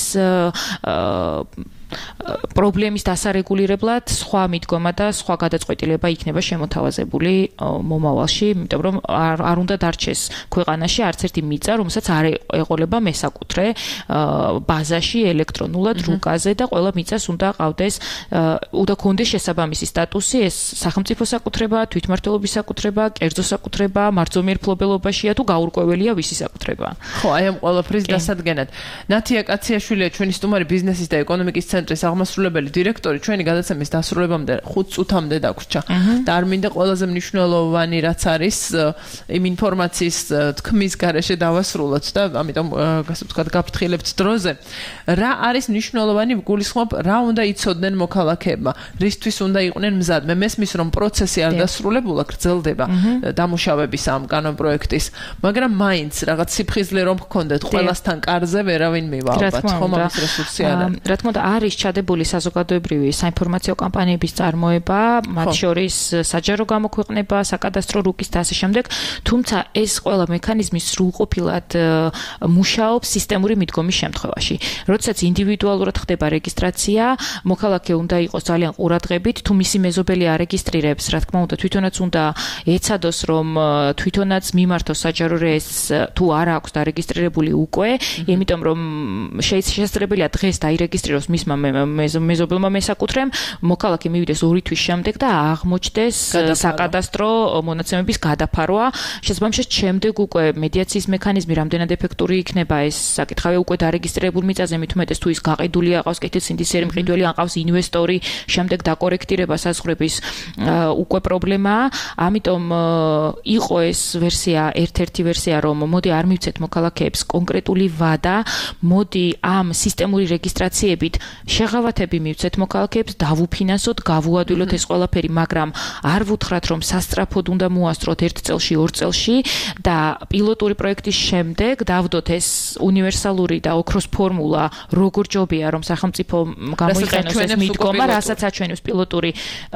პრობლემის დასარეგულირებლად სხვა მიდგომა და სხვა გადაწყვეტილება იქნება შემოთავაზებული მომავალში, იმიტომ რომ არ უნდა დარჩეს ქვეყანაში არც ერთი მიწა, რომელსაც არ ეყოლება მესაკუთრე ბაზაში ელექტრონულად რუკაზე და ყველა მიწას უნდა ყავდეს, უნდა ქონდეს შესაბამისი სტატუსი, ეს სახელმწიფო საკუთრება, თვითმმართველობის საკუთრება, კერძო საკუთრება, მარჯვენა მფლობელობაშია თუ გაურკვეველია ვისი საკუთრება. ხო, აი ამ ყველაფრის დასადგენად. ნათია კაციაშვილია ჩვენი სტუმარი ბიზნესის და ეკონომიკის ცენტრის აღმასრულებელი დირექტორი, ჩვენი გადაცემის დასრულებამდე ხუთ წუთამდე დაგვრჩა. და არ მინდა ყველაზე მნიშვნელოვანი რაც არის იმ ინფორმაციის თქმის გარეშე დავასრულოთ და ამიტომ ასე ვთქვათ გაფრთხილებთ დროზე. რა არის მნიშვნელოვანი გულისხმობ, რა უნდა იცოდნენ მოქალაქეებმა, რისთვის უნდა იყვნენ მზად. მე მესმის რომ პროცესი არ დასრულებულა, გრძელდება დამუშავების ამ კანონპროექტის, მაგრამ მაინც რაღაც სიფხიზლე რომ გქონდეთ ყველასთან კარზე ვერავინ მივა ალბათ, ხომ ამის რესურსი არ არის. რა თქმა უნდა არის ჩადებული საზოგადოებრივი საინფორმაციო კამპანიების წარმოება, მათ შორის საჯარო გამოქვეყნება, საკადასტრო რუკის და ასე შემდეგ, თუმცა ეს ყველა მექანიზმი სრულყოფილად მუშაობს სისტემური მიდგომის შემთხვევაში. როდესაც ინდივიდუალურად ხდება რეგისტრაცია, მოქალაქე უნდა იყოს ძალიან ყურადღებით, თუ მისი მეზობელი არეგისტრირებს, რა თქმა უნდა, თვითონაც უნდა ეცადოს, რომ თვითონაც მიმართოს საჯარო რეესტრს, თუ არ აქვს დარეგისტრირებული უკვე, იმიტომ რომ შესაძლებელია დღეს დაირეგისტრიროს მისმა მეზობელმა მესაკუთრემ, მოქალაქე მივიდეს ორი თვის შემდეგ და აღმოჩნდეს საკადასტრო მონაცემების გადაფარვა. შესაბამისად, შემდეგ უკვე მედიაციის მექანიზმი რამდენად ეფექტური იქნება ეს საკითხავი უკვე დარეგისტრირებულ მიწაზე, მით უმეტეს თუ ის გაყიდული აყავს, კეთილსინდისიერი მყიდველი აყავს ინვესტორი, შემდეგ დაკორექტირება საზღვრების უკვე პრობლემაა. ამიტომ იყო ეს ვერსია, ერთ-ერთი ვერსია, რომ მოდი არ მივცეთ მოქალაქეებს კონკრეტული ვადა, მოდი ამ სისტემური რეგისტრაციებით შეღავათები მივცეთ მოქალაქეებს, დავუფინანსოთ, გავუადვილოთ ეს ყველაფერი, მაგრამ არ ვუთხრათ, რომ სასწრაფოდ უნდა მოასწროთ ერთ წელში, ორ წელში და პილოტური პროექტის შემდეგ დავდოთ ეს უნივერსალური და ოქროს ფორმულა, როგორ ჯობია, რომ სახელმწიფო გამოიყენოს ეს მიდგომა, რასაც აჩვენებს პილოტური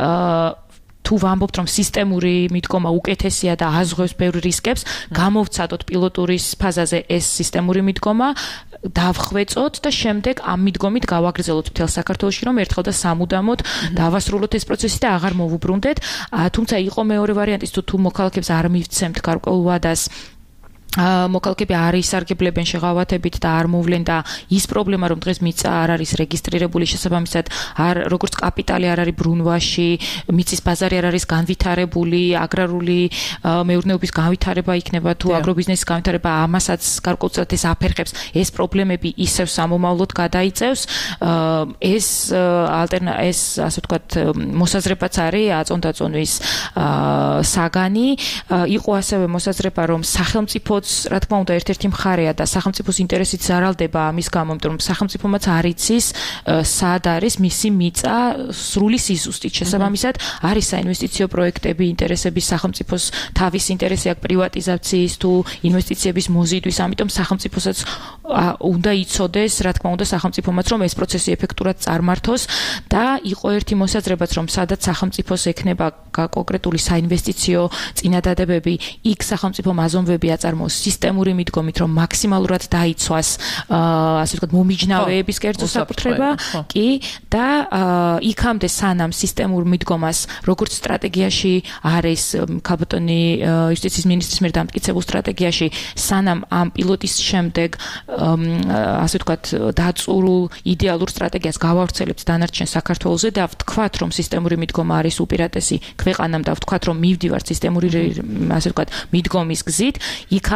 თუ ვამბობთ, რომ სისტემური მიდგომა უკეთესია და აზღვევს ბევრ რისკებს, გამოვცადოთ პილოტურის ფაზაზე ეს სისტემური მიდგომა, დავხვეწოთ და შემდეგ ამ მიდგომით გავაგრძელოთ მთელ საქართველოში, რომ ერთხელ და სამუდამოდ დავასრულოთ ეს პროცესი და აღარ მოვუბრუნდეთ. თუმცა იყო მეორე ვარიანტიც, თუ თუ მოქალაქეებს არ მივცემთ გარკვეულ ვადას, მოქალაქეები არ ისარგებლებენ შეღავათებით და არ მოვლენ და ის პრობლემა რომ დღეს მიწა არ არის რეგისტრირებული, შესაბამისად არ როგორც კაპიტალი არ არის ბრუნვაში, მიწის ბაზარი არ არის განვითარებული, აგრარული მეურნეობის განვითარება იქნება თუ აგრობიზნესის განვითარება, ამასაც გარკვეულწილად ეს აფერხებს, ეს პრობლემები ისევ სამომავლოდ გადაიწევს. ეს ალტერნა ეს ასე ვთქვათ მოსაზრებაც არის აწონდაწონვის საგანი. იყო ასევე მოსაზრება რომ სახელმწიფო რა თქმა უნდა ერთ-ერთი მხარეა და სახელმწიფოს ინტერესით ზარალდება ამის გამო, იმიტომ რომ სახელმწიფომაც არ იცის სად არის მისი მიწა სრული სიზუსტით. შესაბამისად არის საინვესტიციო პროექტები, ინტერესების სახელმწიფოს თავის ინტერესი აქვს პრივატიზაციის თუ ინვესტიციების მოზიდვის, ამიტომ სახელმწიფოსაც უნდა იცოდეს, რა თქმა უნდა სახელმწიფომაც, რომ ეს პროცესი ეფექტურად წარმართოს და იყო ერთი მოსაზრებაც, რომ სადაც სახელმწიფოს ექნება კონკრეტული საინვესტიციო წინადადებები, იქ სახელმწიფომ აზომვები აწარმოოს სისტემური მიდგომით, რომ მაქსიმალურად დაიცვას ასე ვთქვათ მომიჯნავეების კერძო საკუთრება, კი და იქამდე სანამ სისტემურ მიდგომას როგორც სტრატეგიაში არის ქალბატონი იუსტიციის მინისტრის მიერ დამტკიცებულ სტრატეგიაში, სანამ ამ პილოტის შემდეგ ასე ვთქვათ დაწურულ იდეალურ სტრატეგიას გავავრცელებთ დანარჩენ საქართველოზე და ვთქვათ, რომ სისტემური მიდგომა არის უპირატესი ქვეყანამ და ვთქვათ, რომ მივდივართ სისტემური ასე ვთქვათ მიდგომის გზით, იქამდე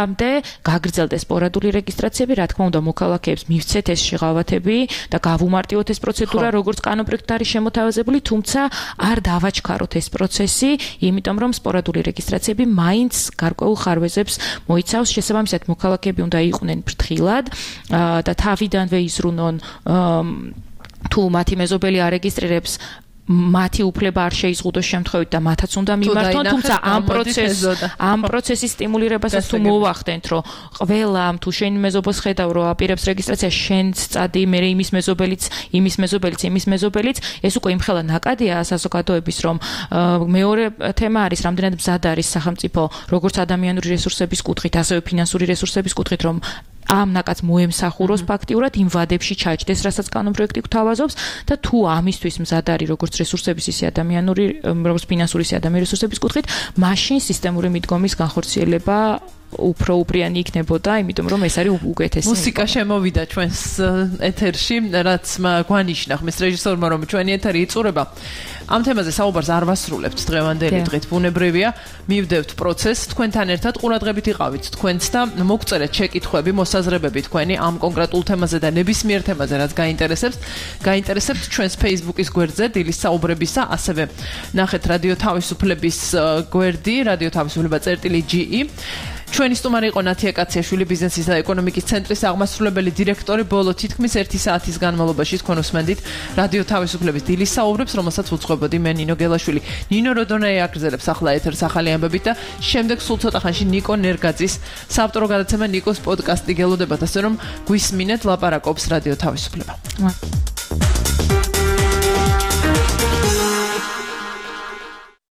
მანამდე გაგრძელდეს სპორადული რეგისტრაციები, რა თქმა უნდა, მოქალაქეებს მივცეთ ეს შეღავათები და გავუმარტივოთ ეს პროცედურა, როგორც კანონპროექტად არის შემოთავაზებული, თუმცა არ დავაჩქაროთ ეს პროცესი, იმიტომ რომ სპორადული რეგისტრაციები მაინც გარკვეულ ხარვეზებს მოიცავს, შესაბამისად მოქალაქეები უნდა იყვნენ ფრთხილად და თავიდანვე იზრუნონ თუ მათი მეზობელი არეგისტრირებს მათი უფლება არ შეიზღუდოს შემთხვევით და მათაც უნდა მიმართონ, თუმცა ამ პროცესს ამ პროცესის სტიმულირებასაც თუ მოვახდენთ, რომ ყველამ თუ შენ მეზობელს ხედავ, რომ აპირებს რეგისტრაცია, შენც წადი, მე იმის მეზობელიც, იმის მეზობელიც, იმის მეზობელიც, ეს უკვე იმხელა ნაკადია საზოგადოების, რომ მეორე თემა არის, რამდენად მზად არის სახელმწიფო, როგორც ადამიანური რესურსების კუთხით, ასევე ფინანსური რესურსების კუთხით, რომ ამ ნაკადს მოემსახუროს ფაქტიურად იმ ვადებში ჩაჯდეს, რასაც კანონპროექტი გვთავაზობს და თუ ამისთვის მზად არის როგორც რესურსების, ისე ადამიანური, როგორც ფინანსური, ისე ადამიანური რესურსების კუთხით, მაშინ სისტემური მიდგომის განხორციელება უფრო უპრიანი იქნებოდა, იმიტომ რომ ეს არის უკეთესი. მუსიკა შემოვიდა ჩვენს ეთერში, რაც გვანიშნა ხმის რეჟისორმა, რომ ჩვენი ეთერი იწურება. ამ თემაზე საუბარს არ ვასრულებთ დღევანდელი დღით, ბუნებრივია, მივდევთ პროცესს, თქვენთან ერთად ყურადღებით იყავით თქვენც და მოგწერეთ შეკითხვები, მოსაზრებები თქვენი ამ კონკრეტულ თემაზე და ნებისმიერ თემაზე, რაც გაინტერესებს, გაინტერესებთ ჩვენს Facebook-ის გვერდზე, დილის საუბრებისა, ასევე ნახეთ რადიო თავისუფლების გვერდი, რადიო თავისუფლება წერტილი ჯი ი. ჩვენი სტუმარი იყო ნათია კაციაშვილი, ბიზნესის და ეკონომიკის ცენტრის აღმასრულებელი დირექტორი. ბოლო თითქმის ერთი საათის განმავლობაში თქვენ უსმენდით რადიო თავისუფლების დილის საუბრებს, რომელსაც უძღვებოდი მე ნინო გელაშვილი. ნინო როდონაი აგრძელებს ახლა ეთერს ახალი ამბებით და შემდეგ სულ ცოტა ხანში ნიკო ნერგაძის საავტორო გადაცემა ნიკოს პოდკასტი გელოდებათ, ასე რომ გვისმინეთ, ლაპარაკობს რადიო თავისუფლება.